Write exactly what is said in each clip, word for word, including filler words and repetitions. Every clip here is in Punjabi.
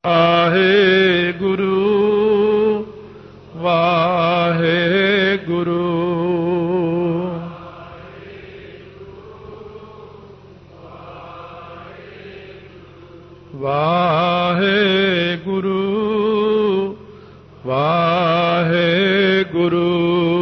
ਵਾਹਿਗੁਰੂ ਵਾਹਿਗੁਰੂ ਵਾਹਿਗੁਰੂ ਵਾਹਿਗੁਰੂ।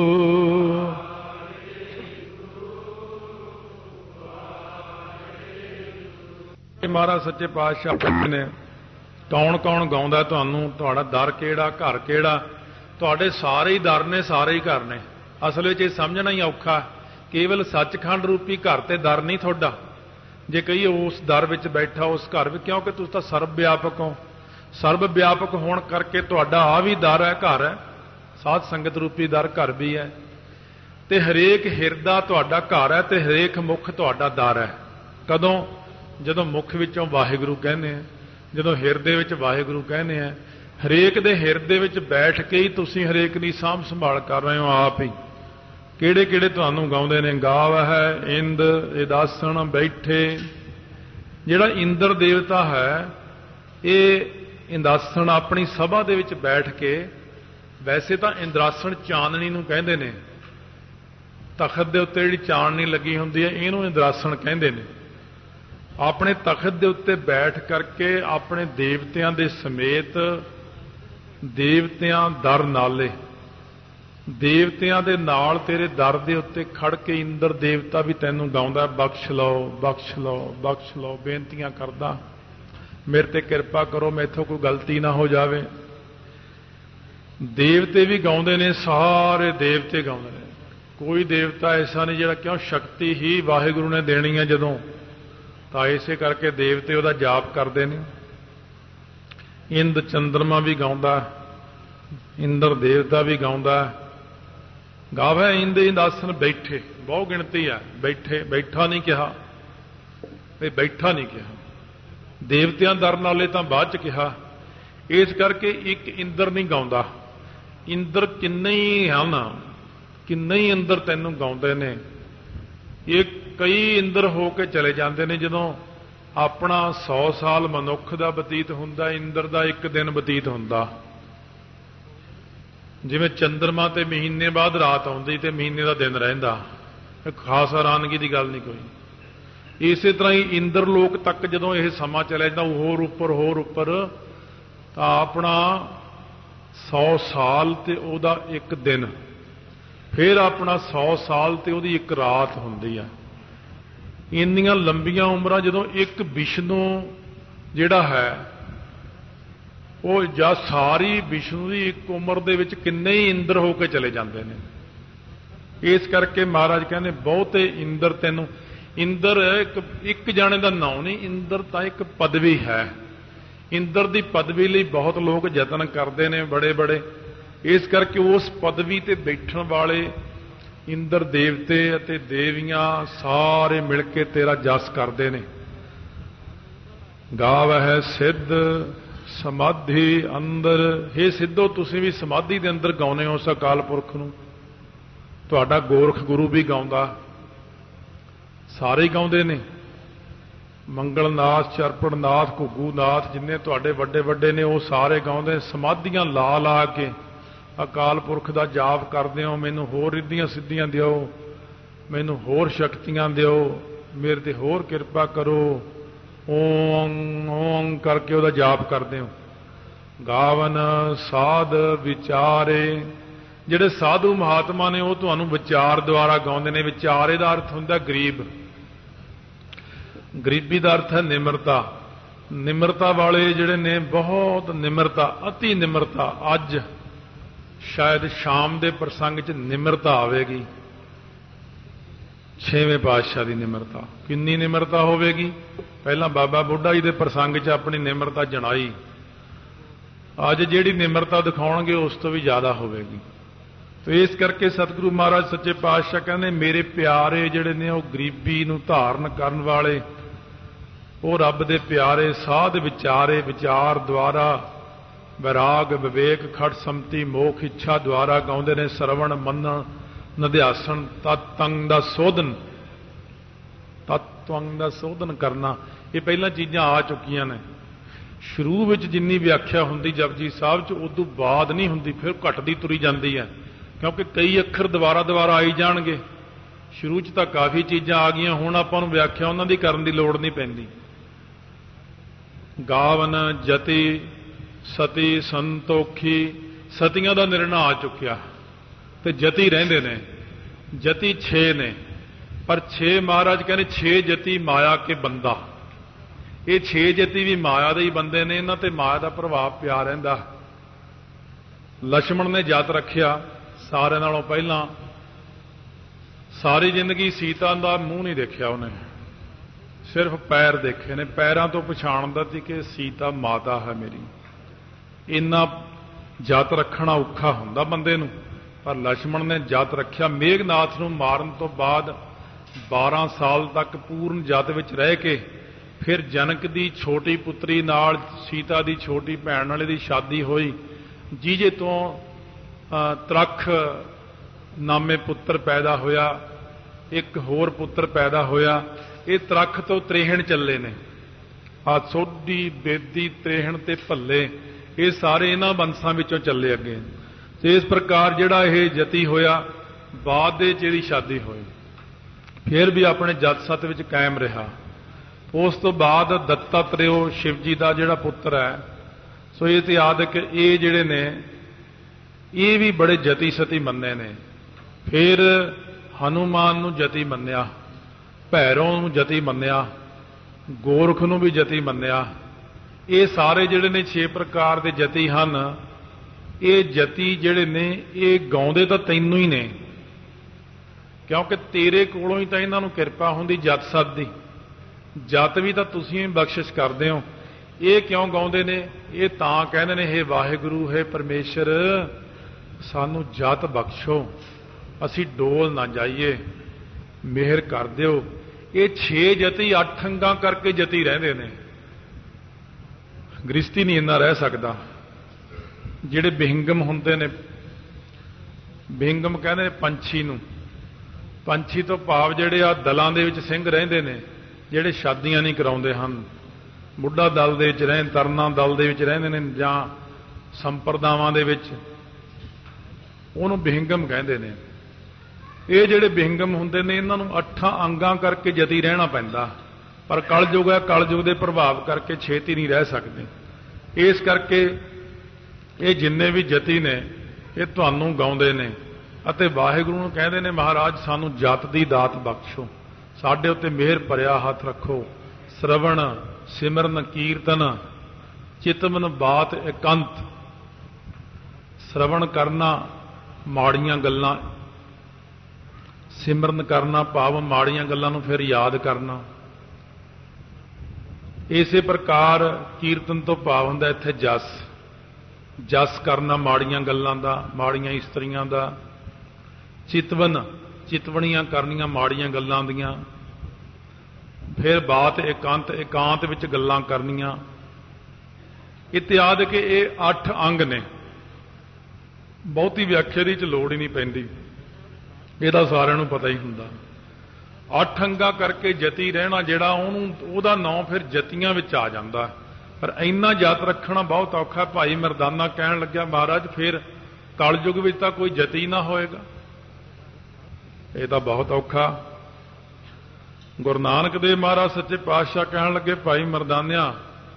ਮਹਾਰਾਜ ਸੱਚੇ ਪਾਤਸ਼ਾਹ ਪੁੱਛਦੇ ਨੇ ਕੌਣ ਕੌਣ ਗਾਉਂਦਾ ਤੁਹਾਨੂੰ, ਤੁਹਾਡਾ ਦਰ ਕਿਹੜਾ, ਘਰ ਕਿਹੜਾ। ਤੁਹਾਡੇ ਸਾਰੇ ਹੀ ਦਰ ਨੇ, ਸਾਰੇ ਹੀ ਘਰ ਨੇ। ਅਸਲ ਵਿੱਚ ਇਹ ਸਮਝਣਾ ਹੀ ਔਖਾ, ਕੇਵਲ ਸੱਚਖੰਡ ਰੂਪੀ ਘਰ ਤੇ ਦਰ ਨਹੀਂ ਤੁਹਾਡਾ। ਜੇ ਕਹੀਏ ਉਸ ਦਰ ਵਿੱਚ ਬੈਠਾ ਉਸ ਘਰ ਵਿੱਚ, ਕਿਉਂਕਿ ਤੁਸੀਂ ਤਾਂ ਸਰਬ ਵਿਆਪਕ ਹੋ। ਸਰਬ ਵਿਆਪਕ ਹੋਣ ਕਰਕੇ ਤੁਹਾਡਾ ਆ ਵੀ ਦਰ ਹੈ, ਘਰ ਹੈ। ਸਾਧ ਸੰਗਤ ਰੂਪੀ ਦਰ ਘਰ ਵੀ ਹੈ, ਤੇ ਹਰੇਕ ਹਿਰਦਾ ਤੁਹਾਡਾ ਘਰ ਹੈ, ਤੇ ਹਰੇਕ ਮੁਖ ਤੁਹਾਡਾ ਦਰ ਹੈ। ਕਦੋਂ? ਜਦੋਂ ਮੁਖ ਵਿੱਚੋਂ ਵਾਹਿਗੁਰੂ ਕਹਿੰਦੇ ਆ, ਜਦੋਂ ਹਿਰਦੇ ਵਿੱਚ ਵਾਹਿਗੁਰੂ ਕਹਿੰਦੇ ਆ। ਹਰੇਕ ਦੇ ਹਿਰਦੇ ਵਿੱਚ ਬੈਠ ਕੇ ਹੀ ਤੁਸੀਂ ਹਰੇਕ ਦੀ ਸਾਂਭ ਸੰਭਾਲ ਕਰ ਰਹੇ ਹੋ ਆਪ ਹੀ। ਕਿਹੜੇ ਕਿਹੜੇ ਤੁਹਾਨੂੰ ਗਾਉਂਦੇ ਨੇ? ਗਾਵ ਹੈ ਇੰਦ ਇਦਾਸਣ ਬੈਠੇ। ਜਿਹੜਾ ਇੰਦਰ ਦੇਵਤਾ ਹੈ, ਇਹ ਇੰਦਾਸਣ ਆਪਣੀ ਸਭਾ ਦੇ ਵਿੱਚ ਬੈਠ ਕੇ, ਵੈਸੇ ਤਾਂ ਇੰਦਰਾਸਣ ਚਾਨਣੀ ਨੂੰ ਕਹਿੰਦੇ ਨੇ, ਤਖਤ ਦੇ ਉੱਤੇ ਜਿਹੜੀ ਚਾਨਣੀ ਲੱਗੀ ਹੁੰਦੀ ਹੈ ਇਹਨੂੰ ਇੰਦਰਾਸਣ ਕਹਿੰਦੇ ਨੇ। ਆਪਣੇ ਤਖਤ ਦੇ ਉੱਤੇ ਬੈਠ ਕਰਕੇ ਆਪਣੇ ਦੇਵਤਿਆਂ ਦੇ ਸਮੇਤ, ਦੇਵਤਿਆਂ ਦਰ ਨਾਲੇ, ਦੇਵਤਿਆਂ ਦੇ ਨਾਲ ਤੇਰੇ ਦਰ ਦੇ ਉੱਤੇ ਖੜ ਕੇ ਇੰਦਰ ਦੇਵਤਾ ਵੀ ਤੈਨੂੰ ਗਾਉਂਦਾ, ਬਖਸ਼ ਲਓ ਬਖਸ਼ ਲਓ ਬਖਸ਼ ਲਓ, ਬੇਨਤੀਆਂ ਕਰਦਾ, ਮੇਰੇ ਤੇ ਕਿਰਪਾ ਕਰੋ, ਮੈਥੋਂ ਕੋਈ ਗਲਤੀ ਨਾ ਹੋ ਜਾਵੇ। ਦੇਵਤੇ ਵੀ ਗਾਉਂਦੇ ਨੇ, ਸਾਰੇ ਦੇਵਤੇ ਗਾਉਂਦੇ ਨੇ। ਕੋਈ ਦੇਵਤਾ ਐਸਾ ਨਹੀਂ ਜਿਹੜਾ, ਕਿਉਂ ਸ਼ਕਤੀ ਹੀ ਵਾਹਿਗੁਰੂ ਨੇ ਦੇਣੀ ਹੈ ਜਦੋਂ, ਤਾਂ ਇਸੇ ਕਰਕੇ ਦੇਵਤੇ ਉਹਦਾ ਜਾਪ ਕਰਦੇ ਨੇ। ਇੰਦ ਚੰਦਰਮਾ ਵੀ ਗਾਉਂਦਾ, ਇੰਦਰ ਦੇਵਤਾ ਵੀ ਗਾਉਂਦਾ। ਗਾਵੇ ਇੰਦ ਇੰਦਾਸਨ ਬੈਠੇ, ਬਹੁਤ ਗਿਣਤੀ ਹੈ। ਬੈਠੇ, ਬੈਠਾ ਨਹੀਂ ਕਿਹਾ, ਇਹ ਬੈਠਾ ਨਹੀਂ ਕਿਹਾ। ਦੇਵਤਿਆਂ ਦਰ ਨਾਲੇ ਤਾਂ ਬਾਅਦ ਚ ਕਿਹਾ। ਇਸ ਕਰਕੇ ਇੱਕ ਇੰਦਰ ਨਹੀਂ ਗਾਉਂਦਾ, ਇੰਦਰ ਕਿੰਨੇ ਹੀ ਹਨ, ਕਿੰਨੇ ਹੀ ਇੰਦਰ ਤੈਨੂੰ ਗਾਉਂਦੇ ਨੇ। ਇਹ ਕਈ ਇੰਦਰ ਹੋ ਕੇ ਚਲੇ ਜਾਂਦੇ ਨੇ। ਜਦੋਂ ਆਪਣਾ ਸੌ ਸਾਲ ਮਨੁੱਖ ਦਾ ਬਤੀਤ ਹੁੰਦਾ, ਇੰਦਰ ਦਾ ਇੱਕ ਦਿਨ ਬਤੀਤ ਹੁੰਦਾ। ਜਿਵੇਂ ਚੰਦਰਮਾ ਤੇ ਮਹੀਨੇ ਬਾਅਦ ਰਾਤ ਆਉਂਦੀ ਤੇ ਮਹੀਨੇ ਦਾ ਦਿਨ ਰਹਿੰਦਾ, ਖਾਸ ਹੈਰਾਨਗੀ ਦੀ ਗੱਲ ਨਹੀਂ ਕੋਈ। ਇਸੇ ਤਰ੍ਹਾਂ ਹੀ ਇੰਦਰ ਲੋਕ ਤੱਕ ਜਦੋਂ ਇਹ ਸਮਾਂ ਚਲਿਆ ਜਾਂਦਾ, ਹੋਰ ਉੱਪਰ ਹੋਰ ਉੱਪਰ, ਤਾਂ ਆਪਣਾ ਸੌ ਸਾਲ ਤੇ ਉਹਦਾ ਇੱਕ ਦਿਨ, ਫਿਰ ਆਪਣਾ ਸੌ ਸਾਲ ਤੇ ਉਹਦੀ ਇੱਕ ਰਾਤ ਹੁੰਦੀ ਆ। ਇੰਨੀਆਂ ਲੰਬੀਆਂ ਉਮਰਾਂ ਜਦੋਂ ਇੱਕ ਵਿਸ਼ਨੂੰ ਜਿਹੜਾ ਹੈ, ਉਹ ਜਾਂ ਸਾਰੀ ਵਿਸ਼ਨੂੰ ਦੀ ਇੱਕ ਉਮਰ ਦੇ ਵਿੱਚ ਕਿੰਨੇ ਹੀ ਇੰਦਰ ਹੋ ਕੇ ਚਲੇ ਜਾਂਦੇ ਨੇ। ਇਸ ਕਰਕੇ ਮਹਾਰਾਜ ਕਹਿੰਦੇ ਬਹੁਤੇ ਇੰਦਰ ਤੈਨੂੰ। ਇੰਦਰ ਇੱਕ ਇੱਕ ਜਾਣੇ ਦਾ ਨਾਂ ਨਹੀਂ, ਇੰਦਰ ਤਾਂ ਇੱਕ ਪਦਵੀ ਹੈ। ਇੰਦਰ ਦੀ ਪਦਵੀ ਲਈ ਬਹੁਤ ਲੋਕ ਯਤਨ ਕਰਦੇ ਨੇ, ਬੜੇ ਬੜੇ। ਇਸ ਕਰਕੇ ਉਸ ਪਦਵੀ ਤੇ ਬੈਠਣ ਵਾਲੇ ਇੰਦਰ ਦੇਵਤੇ ਅਤੇ ਦੇਵੀਆਂ ਸਾਰੇ ਮਿਲ ਕੇ ਤੇਰਾ ਜਸ ਕਰਦੇ ਨੇ। ਗਾਵ ਹੈ ਸਿੱਧ ਸਮਾਧੀ ਅੰਦਰ। ਹੇ ਸਿੱਧੋ, ਤੁਸੀਂ ਵੀ ਸਮਾਧੀ ਦੇ ਅੰਦਰ ਗਾਉਂਦੇ ਹੋ ਉਸ ਅਕਾਲ ਪੁਰਖ ਨੂੰ। ਤੁਹਾਡਾ ਗੋਰਖ ਗੁਰੂ ਵੀ ਗਾਉਂਦਾ, ਸਾਰੇ ਹੀ ਗਾਉਂਦੇ ਨੇ। ਮੰਗਲਨਾਥ, ਚਰਪੜਨਾਥ, ਘੁੱਗੂਨਾਥ, ਜਿੰਨੇ ਤੁਹਾਡੇ ਵੱਡੇ ਵੱਡੇ ਨੇ, ਉਹ ਸਾਰੇ ਗਾਉਂਦੇ। ਸਮਾਧੀਆਂ ਲਾ ਲਾ ਕੇ ਅਕਾਲ ਪੁਰਖ ਦਾ ਜਾਪ ਕਰਦੇ ਹੋ। ਮੈਨੂੰ ਹੋਰ ਰਿੱਧੀਆਂ ਸਿੱਧੀਆਂ ਦਿਓ, ਮੈਨੂੰ ਹੋਰ ਸ਼ਕਤੀਆਂ ਦਿਓ, ਮੇਰੇ ਤੇ ਹੋਰ ਕਿਰਪਾ ਕਰੋ। ਓਮ ਓਮ ਕਰਕੇ ਉਹਦਾ ਜਾਪ ਕਰਦੇ ਹੋ। ਗਾਵਨ ਸਾਧ ਵਿਚਾਰੇ। ਜਿਹੜੇ ਸਾਧੂ ਮਹਾਤਮਾ ਨੇ ਉਹ ਤੁਹਾਨੂੰ ਵਿਚਾਰ ਦੁਆਰਾ ਗਾਉਂਦੇ ਨੇ। ਵਿਚਾਰੇ ਦਾ ਅਰਥ ਹੁੰਦਾ ਗਰੀਬ, ਗਰੀਬੀ ਦਾ ਅਰਥ ਹੈ ਨਿਮਰਤਾ। ਨਿਮਰਤਾ ਵਾਲੇ ਜਿਹੜੇ ਨੇ, ਬਹੁਤ ਨਿਮਰਤਾ, ਅਤੀ ਨਿਮਰਤਾ। ਅੱਜ ਸ਼ਾਇਦ ਸ਼ਾਮ ਦੇ ਪ੍ਰਸੰਗ 'ਚ ਨਿਮਰਤਾ ਆਵੇਗੀ, ਛੇਵੇਂ ਪਾਤਸ਼ਾਹ ਦੀ ਨਿਮਰਤਾ। ਕਿੰਨੀ ਨਿਮਰਤਾ ਹੋਵੇਗੀ? ਪਹਿਲਾਂ ਬਾਬਾ ਬੁੱਢਾ ਜੀ ਦੇ ਪ੍ਰਸੰਗ 'ਚ ਆਪਣੀ ਨਿਮਰਤਾ ਜਣਾਈ, ਅੱਜ ਜਿਹੜੀ ਨਿਮਰਤਾ ਦਿਖਾਉਣਗੇ ਉਸ ਤੋਂ ਵੀ ਜ਼ਿਆਦਾ ਹੋਵੇਗੀ। ਤੇ ਇਸ ਕਰਕੇ ਸਤਿਗੁਰੂ ਮਹਾਰਾਜ ਸੱਚੇ ਪਾਤਸ਼ਾਹ ਕਹਿੰਦੇ ਮੇਰੇ ਪਿਆਰੇ ਜਿਹੜੇ ਨੇ ਉਹ ਗਰੀਬੀ ਨੂੰ ਧਾਰਨ ਕਰਨ ਵਾਲੇ, ਉਹ ਰੱਬ ਦੇ ਪਿਆਰੇ ਸਾਧ ਵਿਚਾਰੇ। ਵਿਚਾਰ ਦੁਆਰਾ ਵੈਰਾਗ ਵਿਵੇਕ ਖੜ ਸੰਮਤੀ ਮੋਖ ਇੱਛਾ ਦੁਆਰਾ ਗਾਉਂਦੇ ਨੇ। ਸਰਵਣ ਮੰਨਣ ਨਿਧਿਆਸਣ ਤਤੰਗ ਦਾ ਸੋਧਨ, ਤਤਵੰਗ ਦਾ ਸੋਧਨ ਕਰਨਾ। ਇਹ ਪਹਿਲਾਂ ਚੀਜ਼ਾਂ ਆ ਚੁੱਕੀਆਂ ਨੇ। ਸ਼ੁਰੂ ਵਿੱਚ ਜਿੰਨੀ ਵਿਆਖਿਆ ਹੁੰਦੀ ਜਪਜੀ ਸਾਹਿਬ 'ਚ ਉਦੋਂ ਬਾਅਦ ਨਹੀਂ ਹੁੰਦੀ, ਫਿਰ ਘਟਦੀ ਤੁਰੀ ਜਾਂਦੀ ਹੈ, ਕਿਉਂਕਿ ਕਈ ਅੱਖਰ ਦੁਬਾਰਾ ਦੁਬਾਰਾ ਆਈ ਜਾਣਗੇ। ਸ਼ੁਰੂ 'ਚ ਤਾਂ ਕਾਫੀ ਚੀਜ਼ਾਂ ਆ ਗਈਆਂ, ਹੁਣ ਆਪਾਂ ਨੂੰ ਵਿਆਖਿਆ ਉਹਨਾਂ ਦੀ ਕਰਨ ਦੀ ਲੋੜ ਨਹੀਂ ਪੈਂਦੀ। ਗਾਵਨ, ਜਤੀ, ਸਤੀ, ਸੰਤੋਖੀ, ਸਤੀਆਂ ਦਾ ਨਿਰਣਾ ਆ ਚੁੱਕਿਆ ਤੇ ਜਤੀ ਰਹਿੰਦੇ ਨੇ। ਜਤੀ ਛੇ ਨੇ, ਪਰ ਛੇ ਮਹਾਰਾਜ ਕਹਿੰਦੇ ਛੇ ਜਤੀ ਮਾਇਆ ਕੇ ਬੰਦਾ। ਇਹ ਛੇ ਜਤੀ ਵੀ ਮਾਇਆ ਦੇ ਹੀ ਬੰਦੇ ਨੇ, ਇਹਨਾਂ ਤੇ ਮਾਇਆ ਦਾ ਪ੍ਰਭਾਵ ਪਿਆ ਰਹਿੰਦਾ। ਲਛਮਣ ਨੇ ਜਤ ਰੱਖਿਆ ਸਾਰਿਆਂ ਨਾਲੋਂ ਪਹਿਲਾਂ। ਸਾਰੀ ਜ਼ਿੰਦਗੀ ਸੀਤਾ ਦਾ ਮੂੰਹ ਨਹੀਂ ਦੇਖਿਆ ਉਹਨੇ, ਸਿਰਫ ਪੈਰ ਦੇਖੇ ਨੇ। ਪੈਰਾਂ ਤੋਂ ਪਛਾਣਦਾ ਸੀ ਕਿ ਸੀਤਾ ਮਾਤਾ ਹੈ ਮੇਰੀ। ਇੰਨਾ ਜਤ ਰੱਖਣਾ ਔਖਾ ਹੁੰਦਾ ਬੰਦੇ ਨੂੰ, ਪਰ ਲਛਮਣ ਨੇ ਜਤ ਰੱਖਿਆ। ਮੇਘਨਾਥ ਨੂੰ ਮਾਰਨ ਤੋਂ ਬਾਅਦ ਬਾਰਾਂ ਸਾਲ ਤੱਕ ਪੂਰਨ ਜਤ ਵਿੱਚ ਰਹਿ ਕੇ ਫਿਰ ਜਨਕ ਦੀ ਛੋਟੀ ਪੁੱਤਰੀ ਨਾਲ ਸੀਤਾ ਦੀ ਛੋਟੀ ਭੈਣ ਵਾਲੇ ਦੀ ਸ਼ਾਦੀ ਹੋਈ, ਜਿਹਦੇ ਤੋਂ ਤਰਖ ਨਾਮੇ ਪੁੱਤਰ ਪੈਦਾ ਹੋਇਆ। ਇੱਕ ਹੋਰ ਪੁੱਤਰ ਪੈਦਾ ਹੋਇਆ। ਇਹ ਤਰਖ ਤੋਂ ਤ੍ਰੇਹਣ ਚੱਲੇ ਨੇ। ਆ ਸੋਢੀ, ਬੇਦੀ, ਤ੍ਰੇਹਣ ਤੇ ਭੱਲੇ, ਇਹ ਸਾਰੇ ਇਹਨਾਂ ਵੰਸ਼ਾਂ ਵਿੱਚੋਂ ਚੱਲੇ ਅੱਗੇ। ਤੇ ਇਸ ਪ੍ਰਕਾਰ ਜਿਹੜਾ ਇਹ ਜਤੀ ਹੋਇਆ, ਬਾਅਦ ਦੇ ਜਿਹੜੀ ਸ਼ਾਦੀ ਹੋਈ, ਫਿਰ ਵੀ ਆਪਣੇ ਜਤ ਸਤ ਵਿੱਚ ਕਾਇਮ ਰਿਹਾ। ਉਸ ਤੋਂ ਬਾਅਦ ਦੱਤਾਤਰੇਓ ਸ਼ਿਵ ਜੀ ਦਾ ਜਿਹੜਾ ਪੁੱਤਰ ਹੈ, ਸੋ ਇਹ ਤੇ ਆਦਿਕ ਇਹ ਜਿਹੜੇ ਨੇ ਇਹ ਵੀ ਬੜੇ ਜਤੀ ਸਤੀ ਮੰਨੇ ਨੇ। ਫਿਰ ਹਨੂਮਾਨ ਨੂੰ ਜਤੀ ਮੰਨਿਆ, ਭੈਰੋਂ ਨੂੰ ਜਤੀ ਮੰਨਿਆ, ਗੋਰਖ ਨੂੰ ਵੀ ਜਤੀ ਮੰਨਿਆ। ਇਹ ਸਾਰੇ ਜਿਹੜੇ ਨੇ ਛੇ ਪ੍ਰਕਾਰ ਦੇ ਜਤੀ ਹਨ। ਇਹ ਜਤੀ ਜਿਹੜੇ ਨੇ ਇਹ ਗਾਉਂਦੇ ਤਾਂ ਤੈਨੂੰ ਹੀ ਨੇ, ਕਿਉਂਕਿ ਤੇਰੇ ਕੋਲੋਂ ਹੀ ਤਾਂ ਇਹਨਾਂ ਨੂੰ ਕਿਰਪਾ ਹੁੰਦੀ ਜਤ ਸਤ ਦੀ। ਜਤ ਵੀ ਤਾਂ ਤੁਸੀਂ ਬਖਸ਼ਿਸ਼ ਕਰਦੇ ਹੋ। ਇਹ ਕਿਉਂ ਗਾਉਂਦੇ ਨੇ? ਇਹ ਤਾਂ ਕਹਿੰਦੇ ਨੇ, ਹੇ ਵਾਹਿਗੁਰੂ, ਹੇ ਪਰਮੇਸ਼ਰ, ਸਾਨੂੰ ਜਤ ਬਖਸ਼ੋ, ਅਸੀਂ ਡੋਲ ਨਾ ਜਾਈਏ, ਮਿਹਰ ਕਰ ਦਿਓ। ਇਹ ਛੇ ਜਤੀ ਅੱਠ ਅੰਗਾਂ ਕਰਕੇ ਜਤੀ ਰਹਿੰਦੇ ਨੇ। ਗ੍ਰਸਤੀ ਨਹੀਂ ਇੰਨਾ ਰਹਿ ਸਕਦਾ। ਜਿਹੜੇ ਬਿਹੰਗਮ ਹੁੰਦੇ ਨੇ, ਬਿਹੰਗਮ ਕਹਿੰਦੇ ਨੇ ਪੰਛੀ ਨੂੰ। ਪੰਛੀ ਤੋਂ ਭਾਵ ਜਿਹੜੇ ਆ ਦਲਾਂ ਦੇ ਵਿੱਚ ਸਿੰਘ ਰਹਿੰਦੇ ਨੇ, ਜਿਹੜੇ ਸ਼ਾਦੀਆਂ ਨਹੀਂ ਕਰਾਉਂਦੇ ਹਨ। ਬੁੱਢਾ ਦਲ ਦੇ ਵਿੱਚ ਰਹਿਣ, ਤਰਨਾ ਦਲ ਦੇ ਵਿੱਚ ਰਹਿੰਦੇ ਨੇ, ਜਾਂ ਸੰਪਰਦਾਵਾਂ ਦੇ ਵਿੱਚ, ਉਹਨੂੰ ਬਿਹੰਗਮ ਕਹਿੰਦੇ ਨੇ। ਇਹ ਜਿਹੜੇ ਬਿਹੰਗਮ ਹੁੰਦੇ ਨੇ, ਇਹਨਾਂ ਨੂੰ ਅੱਠਾਂ ਅੰਗਾਂ ਕਰਕੇ ਜਤੀ ਰਹਿਣਾ ਪੈਂਦਾ, ਪਰ ਕਲਯੁਗ ਹੈ, ਕਲਯੁਗ ਦੇ ਪ੍ਰਭਾਵ ਕਰਕੇ ਛੇਤੀ ਨਹੀਂ ਰਹਿ ਸਕਦੇ। ਇਸ ਕਰਕੇ ਇਹ ਜਿੰਨੇ ਵੀ ਜਤੀ ਨੇ ਇਹ ਤੁਹਾਨੂੰ ਗਾਉਂਦੇ ਨੇ ਅਤੇ ਵਾਹਿਗੁਰੂ ਨੂੰ ਕਹਿੰਦੇ ਨੇ, ਮਹਾਰਾਜ ਸਾਨੂੰ ਜਤ ਦੀ ਦਾਤ ਬਖਸ਼ੋ, ਸਾਡੇ ਉੱਤੇ ਮਿਹਰ ਭਰਿਆ ਹੱਥ ਰੱਖੋ। ਸ਼ਰਵਣ, ਸਿਮਰਨ, ਕੀਰਤਨ, ਚਿਤਵਨ, ਬਾਤ ਇਕੰਤ। ਸ਼ਰਵਣ ਕਰਨਾ ਮਾੜੀਆਂ ਗੱਲਾਂ, ਸਿਮਰਨ ਕਰਨਾ ਭਾਵ ਮਾੜੀਆਂ ਗੱਲਾਂ ਨੂੰ ਫਿਰ ਯਾਦ ਕਰਨਾ। ਇਸੇ ਪ੍ਰਕਾਰ ਕੀਰਤਨ ਤੋਂ ਭਾਵ ਹੁੰਦਾ ਇੱਥੇ ਜਸ, ਜਸ ਕਰਨਾ ਮਾੜੀਆਂ ਗੱਲਾਂ ਦਾ, ਮਾੜੀਆਂ ਇਸਤਰੀਆਂ ਦਾ। ਚਿਤਵਨ, ਚਿਤਵਣੀਆਂ ਕਰਨੀਆਂ ਮਾੜੀਆਂ ਗੱਲਾਂ ਦੀਆਂ। ਫਿਰ ਬਾਤ ਇਕਾਂਤ, ਇਕਾਂਤ ਵਿੱਚ ਗੱਲਾਂ ਕਰਨੀਆਂ। ਇਤਿਆਦਿ ਕਿ ਇਹ ਅੱਠ ਅੰਗ ਨੇ। ਬਹੁਤੀ ਵਿਆਖਿਆ ਦੀ ਚ ਲੋੜ ਹੀ ਨਹੀਂ ਪੈਂਦੀ, ਇਹਦਾ ਸਾਰਿਆਂ ਨੂੰ ਪਤਾ ਹੀ ਹੁੰਦਾ। ਅੱਠ ਅੰਗਾਂ ਕਰਕੇ ਜਤੀ ਰਹਿਣਾ ਜਿਹੜਾ, ਉਹਨੂੰ ਉਹਦਾ ਨਾਂ ਫਿਰ ਜਤੀਆਂ ਵਿੱਚ ਆ ਜਾਂਦਾ। ਪਰ ਇੰਨਾ ਜਤ ਰੱਖਣਾ ਬਹੁਤ ਔਖਾ। ਭਾਈ ਮਰਦਾਨਾ ਕਹਿਣ ਲੱਗਿਆ, ਮਹਾਰਾਜ ਫਿਰ ਕਲਯੁਗ ਵਿੱਚ ਤਾਂ ਕੋਈ ਜਤੀ ਨਾ ਹੋਏਗਾ, ਇਹ ਤਾਂ ਬਹੁਤ ਔਖਾ। ਗੁਰੂ ਨਾਨਕ ਦੇਵ ਮਹਾਰਾਜ ਸੱਚੇ ਪਾਤਸ਼ਾਹ ਕਹਿਣ ਲੱਗੇ, ਭਾਈ ਮਰਦਾਨਿਆ,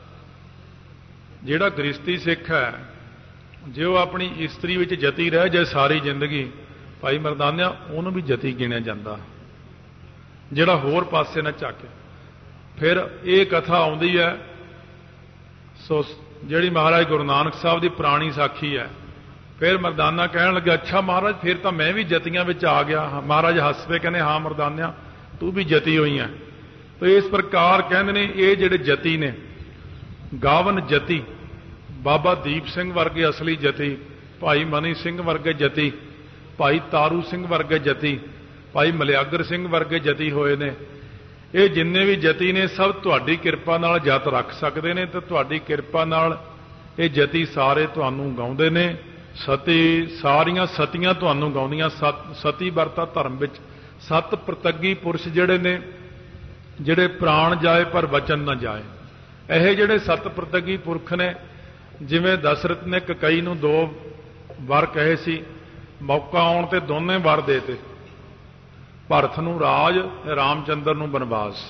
ਜਿਹੜਾ ਗ੍ਰਸਤੀ ਸਿੱਖ ਹੈ, ਜੇ ਉਹ ਆਪਣੀ ਇਸਤਰੀ ਵਿੱਚ ਜਤੀ ਰਹਿ ਜਾਏ ਸਾਰੀ ਜ਼ਿੰਦਗੀ, ਭਾਈ ਮਰਦਾਨਿਆ, ਉਹਨੂੰ ਵੀ ਜਤੀ ਗਿਣਿਆ ਜਾਂਦਾ, ਜਿਹੜਾ ਹੋਰ ਪਾਸੇ ਨਾ ਝਾਕੇ। ਫਿਰ ਇਹ ਕਥਾ ਆਉਂਦੀ ਹੈ, ਸੋ ਜਿਹੜੀ ਮਹਾਰਾਜ ਗੁਰੂ ਨਾਨਕ ਸਾਹਿਬ ਦੀ ਪੁਰਾਣੀ ਸਾਖੀ ਹੈ। ਫਿਰ ਮਰਦਾਨਾ ਕਹਿਣ ਲੱਗਾ, ਅੱਛਾ ਮਹਾਰਾਜ, ਫਿਰ ਤਾਂ ਮੈਂ ਵੀ ਜਤੀਆਂ ਵਿੱਚ ਆ ਗਿਆ। ਮਹਾਰਾਜ ਹੱਸ ਪਏ, ਕਹਿੰਦੇ, ਹਾਂ ਮਰਦਾਨਿਆ, ਤੂੰ ਵੀ ਜਤੀ ਹੋਈ ਹੈ। ਤੇ ਇਸ ਪ੍ਰਕਾਰ ਕਹਿੰਦੇ ਨੇ ਇਹ ਜਿਹੜੇ ਜਤੀ ਨੇ, ਗਾਵਨ ਜਤੀ, ਬਾਬਾ ਦੀਪ ਸਿੰਘ ਵਰਗੇ ਅਸਲੀ ਜਤੀ, ਭਾਈ ਮਨੀ ਸਿੰਘ ਵਰਗੇ ਜਤੀ, ਭਾਈ ਤਾਰੂ ਸਿੰਘ ਵਰਗੇ ਜਤੀ, ਭਾਈ ਮਲਿਆਗਰ ਸਿੰਘ ਵਰਗੇ ਜਤੀ ਹੋਏ ਨੇ। ਇਹ ਜਿੰਨੇ ਵੀ ਜਤੀ ਨੇ ਸਭ ਤੁਹਾਡੀ ਕਿਰਪਾ ਨਾਲ ਜਤ ਰੱਖ ਸਕਦੇ ਨੇ, ਤੇ ਤੁਹਾਡੀ ਕਿਰਪਾ ਨਾਲ ਇਹ ਜਤੀ ਸਾਰੇ ਤੁਹਾਨੂੰ ਗਾਉਂਦੇ ਨੇ। ਸਤੀ, ਸਾਰੀਆਂ ਸਤੀਆਂ ਤੁਹਾਨੂੰ ਗਾਉਂਦੀਆਂ। ਸਤੀ ਵਰਤਾ ਧਰਮ ਵਿੱਚ ਸਤ ਪ੍ਰਤੱਗੀ ਪੁਰਸ਼ ਜਿਹੜੇ ਨੇ, ਜਿਹੜੇ ਪ੍ਰਾਣ ਜਾਏ ਪਰ ਵਚਨ ਨਾ ਜਾਏ, ਇਹ ਜਿਹੜੇ ਸੱਤ ਪ੍ਰਤੱਗੀ ਪੁਰਖ ਨੇ, ਜਿਵੇਂ ਦਸ਼ਰਥ ਨੇ ਕਕਈ ਨੂੰ ਦੋ ਵਰ ਕਹੇ ਸੀ, ਮੌਕਾ ਆਉਣ ਤੇ ਦੋਨੇ ਵਰ ਦੇ ਤੇ, ਭਰਤ ਨੂੰ ਰਾਜ, ਰਾਮਚੰਦਰ ਨੂੰ ਬਨਵਾਸ।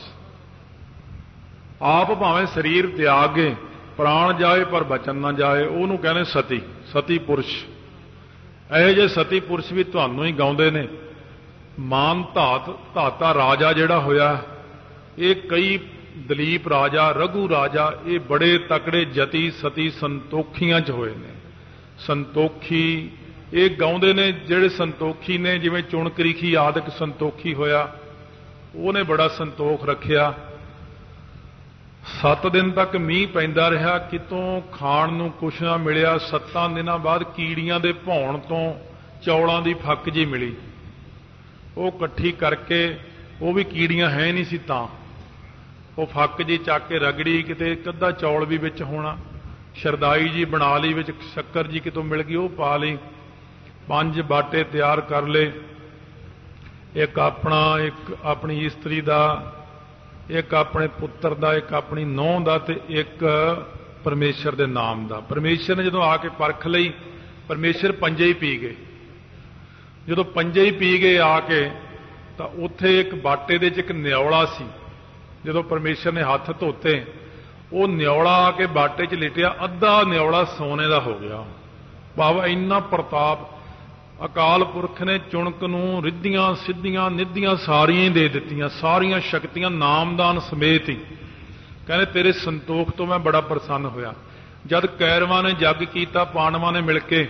ਆਪ ਭਾਵੇਂ ਸਰੀਰ ਤਿਆਗੇ, ਪ੍ਰਾਣ ਜਾਏ ਪਰ ਬਚਨ ਨਾ ਜਾਏ, ਉਹਨੂੰ ਕਹਿੰਦੇ ਸਤੀ, ਸਤੀ ਪੁਰਸ਼। ਇਹੋ ਜਿਹੇ ਸਤੀ ਪੁਰਸ਼ ਵੀ ਤੁਹਾਨੂੰ ਹੀ ਗਾਉਂਦੇ ਨੇ। ਮਾਨ ਧਾਤ ਧਾਤਾ ਰਾਜਾ ਜਿਹੜਾ ਹੋਇਆ, ਇਹ ਕਈ ਦਲੀਪ ਰਾਜਾ, ਰਘੂ ਰਾਜਾ, ਇਹ ਬੜੇ ਤਕੜੇ ਜਤੀ ਸਤੀ ਸੰਤੋਖੀਆਂ 'ਚ ਹੋਏ ਨੇ। ਸੰਤੋਖੀ ਇਹ ਗਾਉਂਦੇ ਨੇ, ਜਿਹੜੇ ਸੰਤੋਖੀ ਨੇ, ਜਿਵੇਂ ਚੁਣਕਰੀਖੀ ਆਦਿਕ ਸੰਤੋਖੀ ਹੋਇਆ, ਉਹਨੇ ਬੜਾ ਸੰਤੋਖ ਰੱਖਿਆ। ਸੱਤ ਦਿਨ ਤੱਕ ਮੀਂਹ ਪੈਂਦਾ ਰਿਹਾ, ਕਿਤੋਂ ਖਾਣ ਨੂੰ ਕੁਛ ਨਾ ਮਿਲਿਆ। ਸੱਤਾਂ ਦਿਨਾਂ ਬਾਅਦ ਕੀੜੀਆਂ ਦੇ ਭੌਣ ਤੋਂ ਚੌਲਾਂ ਦੀ ਫੱਕ ਜੀ ਮਿਲੀ, ਉਹ ਇਕੱਠੀ ਕਰਕੇ, ਉਹ ਵੀ ਕੀੜੀਆਂ ਹੈ ਨਹੀਂ ਸੀ ਤਾਂ, ਉਹ ਫੱਕ ਜੀ ਚੱਕ ਕੇ ਰਗੜੀ, ਕਿਤੇ ਇੱਕ ਅੱਧਾ ਚੌਲ ਵੀ ਵਿੱਚ ਹੋਣਾ, ਸ਼ਰਦਾਈ ਜੀ ਬਣਾ ਲਈ, ਵਿੱਚ ਸ਼ੱਕਰ ਜੀ ਕਿਤੋਂ ਮਿਲ ਗਈ ਉਹ ਪਾ ਲਈ, ਪੰਜ ਬਾਟੇ ਤਿਆਰ ਕਰ ਲਏ, ਇੱਕ ਆਪਣਾ, ਇੱਕ ਆਪਣੀ ਇਸਤਰੀ ਦਾ, ਇੱਕ ਆਪਣੇ ਪੁੱਤਰ ਦਾ, ਇੱਕ ਆਪਣੀ ਨੂੰਹ ਦਾ, ਤੇ ਇੱਕ ਪਰਮੇਸ਼ਰ ਦੇ ਨਾਮ ਦਾ। ਪਰਮੇਸ਼ਰ ਨੇ ਜਦੋਂ ਆ ਕੇ ਪਰਖ ਲਈ, ਪਰਮੇਸ਼ਰ ਪੰਜੇ ਹੀ ਪੀ ਗਏ। ਜਦੋਂ ਪੰਜੇ ਹੀ ਪੀ ਗਏ ਆ ਕੇ, ਤਾਂ ਉੱਥੇ ਇੱਕ ਬਾਟੇ ਦੇ 'ਚ ਇੱਕ ਨਿਉਲਾ ਸੀ। ਜਦੋਂ ਪਰਮੇਸ਼ਰ ਨੇ ਹੱਥ ਧੋਤੇ, ਉਹ ਨਿਉਲਾ ਆ ਕੇ ਬਾਟੇ 'ਚ ਲਿਟਿਆ, ਅੱਧਾ ਨਿਉਲਾ ਸੋਨੇ ਦਾ ਹੋ ਗਿਆ। ਭਾਵ ਇੰਨਾ ਪ੍ਰਤਾਪ ਅਕਾਲ ਪੁਰਖ ਨੇ ਚੁਣਕ ਨੂੰ ਰਿੱਧੀਆਂ ਸਿੱਧੀਆਂ ਨਿੱਧੀਆਂ ਸਾਰੀਆਂ ਹੀ ਦੇ ਦਿੱਤੀਆਂ, ਸਾਰੀਆਂ ਸ਼ਕਤੀਆਂ ਨਾਮਦਾਨ ਸਮੇਤ ਹੀ। ਕਹਿੰਦੇ ਤੇਰੇ ਸੰਤੋਖ ਤੋਂ ਮੈਂ ਬੜਾ ਪ੍ਰਸੰਨ ਹੋਇਆ। ਜਦ ਕੈਰਵਾਂ ਨੇ ਜੱਗ ਕੀਤਾ, ਪਾਂਡਵਾਂ ਨੇ ਮਿਲ ਕੇ,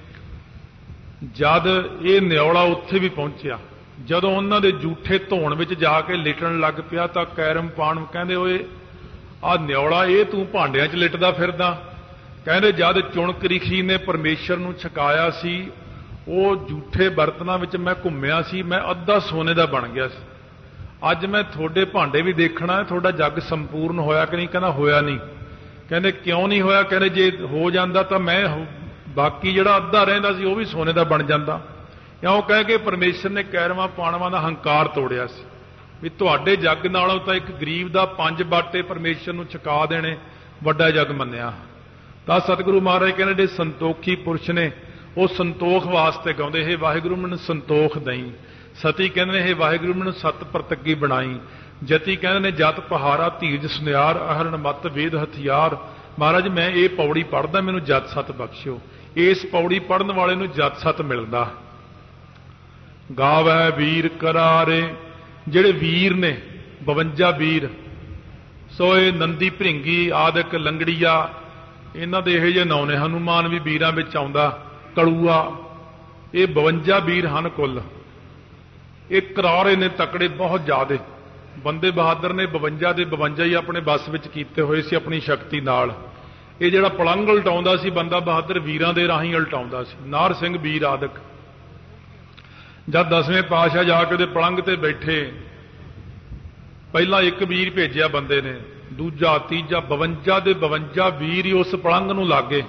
ਜਦ ਇਹ ਨਿਉਲਾ ਉੱਥੇ ਵੀ ਪਹੁੰਚਿਆ, ਜਦੋਂ ਉਹਨਾਂ ਦੇ ਜੂਠੇ ਧੋਣ ਵਿੱਚ ਜਾ ਕੇ ਲਿਟਣ ਲੱਗ ਪਿਆ, ਤਾਂ ਕੈਰਮ ਪਾਂਡਵ ਕਹਿੰਦੇ ਓਏ ਆਹ ਨਿਉਲਾ ਇਹ ਤੂੰ ਭਾਂਡਿਆਂ 'ਚ ਲਿਟਦਾ ਫਿਰਦਾ। ਕਹਿੰਦੇ ਜਦ ਚੁਣਕ ਰਿਖੀ ਨੇ ਪਰਮੇਸ਼ਰ ਨੂੰ ਛਕਾਇਆ ਸੀ, ਉਹ ਜੂਠੇ ਬਰਤਨਾਂ ਵਿੱਚ ਮੈਂ ਘੁੰਮਿਆ ਸੀ, ਮੈਂ ਅੱਧਾ ਸੋਨੇ ਦਾ ਬਣ ਗਿਆ ਸੀ। ਅੱਜ ਮੈਂ ਤੁਹਾਡੇ ਭਾਂਡੇ ਵੀ ਦੇਖਣਾ ਹੈ, ਤੁਹਾਡਾ ਜੱਗ ਸੰਪੂਰਨ ਹੋਇਆ ਕਿ ਨਹੀਂ। ਕਹਿੰਦਾ ਹੋਇਆ ਨਹੀਂ। ਕਹਿੰਦੇ ਕਿਉਂ ਨਹੀਂ ਹੋਇਆ? ਕਹਿੰਦੇ ਜੇ ਹੋ ਜਾਂਦਾ ਤਾਂ ਮੈਂ ਬਾਕੀ ਜਿਹੜਾ ਅੱਧਾ ਰਹਿੰਦਾ ਸੀ ਉਹ ਵੀ ਸੋਨੇ ਦਾ ਬਣ ਜਾਂਦਾ। ਕਿਉਂ ਕਹਿ ਕੇ ਪਰਮੇਸ਼ਰ ਨੇ ਕੈਰਵਾਂ ਪਾਂਡਵਾਂ ਦਾ ਹੰਕਾਰ ਤੋੜਿਆ ਸੀ ਵੀ ਤੁਹਾਡੇ ਜੱਗ ਨਾਲੋਂ ਤਾਂ ਇੱਕ ਗਰੀਬ ਦਾ ਪੰਜ ਬਾਟੇ ਪਰਮੇਸ਼ਰ ਨੂੰ ਛਕਾ ਦੇਣੇ ਵੱਡਾ ਜੱਗ ਮੰਨਿਆ। ਤਾਂ ਸਤਿਗੁਰੂ ਮਹਾਰਾਜ ਕਹਿੰਦੇ ਜਿਹੜੇ ਸੰਤੋਖੀ ਪੁਰਸ਼ ਨੇ, ਉਹ ਸੰਤੋਖ ਵਾਸਤੇ ਗਾਉਂਦੇ, ਹੇ ਵਾਹਿਗੁਰੂ ਮੈਨੂੰ ਸੰਤੋਖ ਦਈ। ਸਤੀ ਕਹਿੰਦੇ ਨੇ ਹੇ ਵਾਹਿਗੁਰੂ ਮੈਨੂੰ ਸਤ ਪ੍ਰਤੱਗੀ ਬਣਾਈ। ਜਤੀ ਕਹਿੰਦੇ ਨੇ ਜਤ ਪਹਾਰਾ ਧੀਰਜ ਸੁਨਿਆਰ, ਅਹਰਨ ਮਤ ਵੇਦ ਹਥਿਆਰ। ਮਹਾਰਾਜ ਮੈਂ ਇਹ ਪੌੜੀ ਪੜ੍ਹਦਾ, ਮੈਨੂੰ ਜਤ ਸਤ ਬਖਸ਼ਿਓ। ਇਸ ਪੌੜੀ ਪੜ੍ਹਨ ਵਾਲੇ ਨੂੰ ਜਤ ਸਤ ਮਿਲਦਾ। ਗਾਵੈ ਵੀਰ ਕਰਾਰੇ, ਜਿਹੜੇ ਵੀਰ ਨੇ ਬਵੰਜਾ ਵੀਰ, ਸੋ ਇਹ ਨੰਦੀ ਭ੍ਰਿੰਗੀ ਆਦਿਕ ਲੰਗੜੀਆ, ਇਹਨਾਂ ਦੇ ਇਹੋ ਜਿਹੇ ਨਾਂ ਨੇ। ਹਨੂਮਾਨ ਵੀ ਵੀਰਾਂ ਵਿੱਚ ਆਉਂਦਾ, ਕਲੂਆ, ਇਹ ਬਵੰਜਾ ਵੀਰ ਹਨ ਕੁੱਲ। ਇਹ ਕਰਾਰੇ ਨੇ, ਤਕੜੇ ਬਹੁਤ ਜ਼ਿਆਦੇ। ਬੰਦੇ ਬਹਾਦਰ ਨੇ ਬਵੰਜਾ ਦੇ ਬਵੰਜਾ ਹੀ ਆਪਣੇ ਬੱਸ ਵਿੱਚ ਕੀਤੇ ਹੋਏ ਸੀ ਆਪਣੀ ਸ਼ਕਤੀ ਨਾਲ। ਇਹ ਜਿਹੜਾ ਪਲੰਗ ਉਲਟਾਉਂਦਾ ਸੀ ਬੰਦਾ ਬਹਾਦਰ, ਵੀਰਾਂ ਦੇ ਰਾਹੀਂ ਉਲਟਾਉਂਦਾ ਸੀ। ਨਾਰ ਸਿੰਘ ਵੀਰ ਆਦਿਕ। ਜਦ ਦਸਵੇਂ ਪਾਤਸ਼ਾਹ ਜਾ ਕੇ ਉਹਦੇ ਪਲੰਗ ਤੇ ਬੈਠੇ, ਪਹਿਲਾਂ ਇੱਕ ਵੀਰ ਭੇਜਿਆ ਬੰਦੇ ਨੇ, ਦੂਜਾ ਤੀਜਾ, ਬਵੰਜਾ ਦੇ ਬਵੰਜਾ ਵੀਰ ਹੀ ਉਸ ਪਲੰਗ ਨੂੰ ਲਾਗੇ।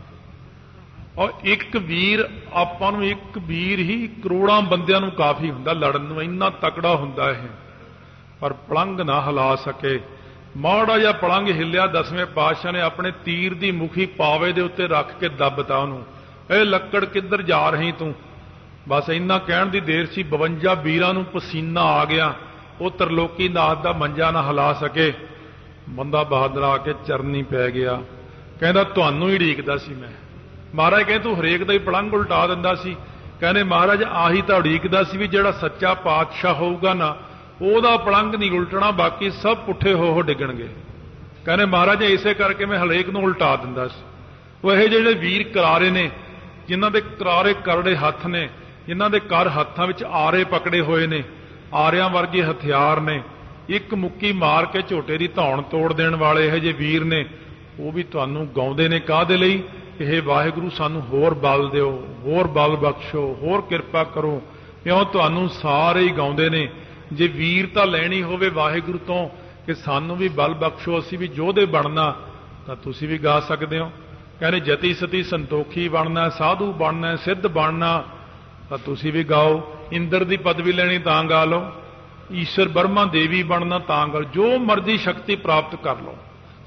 ਔਰ ਇੱਕ ਵੀਰ, ਆਪਾਂ ਨੂੰ ਇੱਕ ਵੀਰ ਹੀ ਕਰੋੜਾਂ ਬੰਦਿਆਂ ਨੂੰ ਕਾਫੀ ਹੁੰਦਾ ਲੜਨ ਨੂੰ, ਇੰਨਾ ਤਕੜਾ ਹੁੰਦਾ ਇਹ। ਪਰ ਪਲੰਗ ਨਾ ਹਿਲਾ ਸਕੇ। ਮਾੜਾ ਜਿਹਾ ਪਲੰਗ ਹਿੱਲਿਆ, ਦਸਵੇਂ ਪਾਤਸ਼ਾਹ ਨੇ ਆਪਣੇ ਤੀਰ ਦੀ ਮੁਖੀ ਪਾਵੇ ਦੇ ਉੱਤੇ ਰੱਖ ਕੇ ਦੱਬਤਾ ਉਹਨੂੰ। ਇਹ ਲੱਕੜ ਕਿੱਧਰ ਜਾ ਰਹੀ ਤੂੰ? ਬਸ ਇੰਨਾ ਕਹਿਣ ਦੀ ਦੇਰ ਸੀ, ਬਵੰਜਾ ਵੀਰਾਂ ਨੂੰ ਪਸੀਨਾ ਆ ਗਿਆ। ਉਹ ਤਰਲੋਕੀ ਨਾਥ ਦਾ ਮੰਜਾ ਨਾ ਹਿਲਾ ਸਕੇ। ਬੰਦਾ ਬਹਾਦਰ ਆ ਕੇ ਚਰਨੀ ਪੈ ਗਿਆ, ਕਹਿੰਦਾ ਤੁਹਾਨੂੰ ਹੀ ਉਡੀਕਦਾ ਸੀ ਮੈਂ। ਮਹਾਰਾਜ ਕਹਿੰਦੇ ਤੂੰ ਹਰੇਕ ਦਾ ਹੀ ਪਲੰਗ ਉਲਟਾ ਦਿੰਦਾ ਸੀ। ਕਹਿੰਦੇ ਮਹਾਰਾਜ ਆਹੀ ਤਾਂ ਉਡੀਕਦਾ ਸੀ ਵੀ ਜਿਹੜਾ ਸੱਚਾ ਪਾਤਸ਼ਾਹ ਹੋਊਗਾ ਨਾ, ਉਹਦਾ ਪਲੰਗ ਨਹੀਂ ਉਲਟਣਾ, ਬਾਕੀ ਸਭ ਪੁੱਠੇ ਹੋ ਹੋ ਡਿੱਗਣਗੇ। ਕਹਿੰਦੇ ਮਹਾਰਾਜ ਇਸੇ ਕਰਕੇ ਮੈਂ ਹਰੇਕ ਨੂੰ ਉਲਟਾ ਦਿੰਦਾ ਸੀ। ਉਹ ਇਹ ਜਿਹੜੇ ਵੀਰ ਕਰਾਰੇ ਨੇ, ਜਿਨ੍ਹਾਂ ਦੇ ਕਰਾਰੇ ਕਰੜੇ ਹੱਥ ਨੇ, ਜਿਨ੍ਹਾਂ ਦੇ ਕਰ ਹੱਥਾਂ ਵਿੱਚ ਆਰੇ ਪਕੜੇ ਹੋਏ ਨੇ, ਆਰਿਆਂ ਵਰਗੇ ਹਥਿਆਰ ਨੇ, ਇੱਕ ਮੁੱਕੀ ਮਾਰ ਕੇ ਝੋਟੇ ਦੀ ਧੌਣ ਤੋੜ ਦੇਣ ਵਾਲੇ ਇਹੋ ਜਿਹੇ ਵੀਰ ਨੇ, ਉਹ ਵੀ ਤੁਹਾਨੂੰ ਗਾਉਂਦੇ ਨੇ। ਕਾਹਦੇ ਲਈ? ਇਹ ਵਾਹਿਗੁਰੂ ਸਾਨੂੰ ਹੋਰ ਬਲ ਦਿਓ, ਹੋਰ ਬਲ ਬਖਸ਼ੋ, ਹੋਰ ਕਿਰਪਾ ਕਰੋ। ਕਿਉਂ ਤੁਹਾਨੂੰ ਸਾਰੇ ਹੀ ਗਾਉਂਦੇ ਨੇ। ਜੇ ਵੀਰਤਾ ਲੈਣੀ ਹੋਵੇ ਵਾਹਿਗੁਰੂ ਤੋਂ ਕਿ ਸਾਨੂੰ ਵੀ ਬਲ ਬਖਸ਼ੋ, ਅਸੀਂ ਵੀ ਯੋਧੇ ਬਣਨਾ, ਤਾਂ ਤੁਸੀਂ ਵੀ ਗਾ ਸਕਦੇ ਹੋ। ਕਹਿੰਦੇ ਜਤੀ ਸਤੀ ਸੰਤੋਖੀ ਬਣਨਾ, ਸਾਧੂ ਬਣਨਾ, ਸਿੱਧ ਬਣਨਾ, ਤਾਂ ਤੁਸੀਂ ਵੀ ਗਾਓ। ਇੰਦਰ ਦੀ ਪਦਵੀ ਲੈਣੀ ਤਾਂ ਗਾ ਲਓ, ਈਸ਼ਰ ਬਰਮਾ ਦੇਵੀ ਬਣਨਾ ਤਾਂ ਗਾ ਲਓ। ਜੋ ਮਰਜ਼ੀ ਸ਼ਕਤੀ ਪ੍ਰਾਪਤ ਕਰ ਲਓ।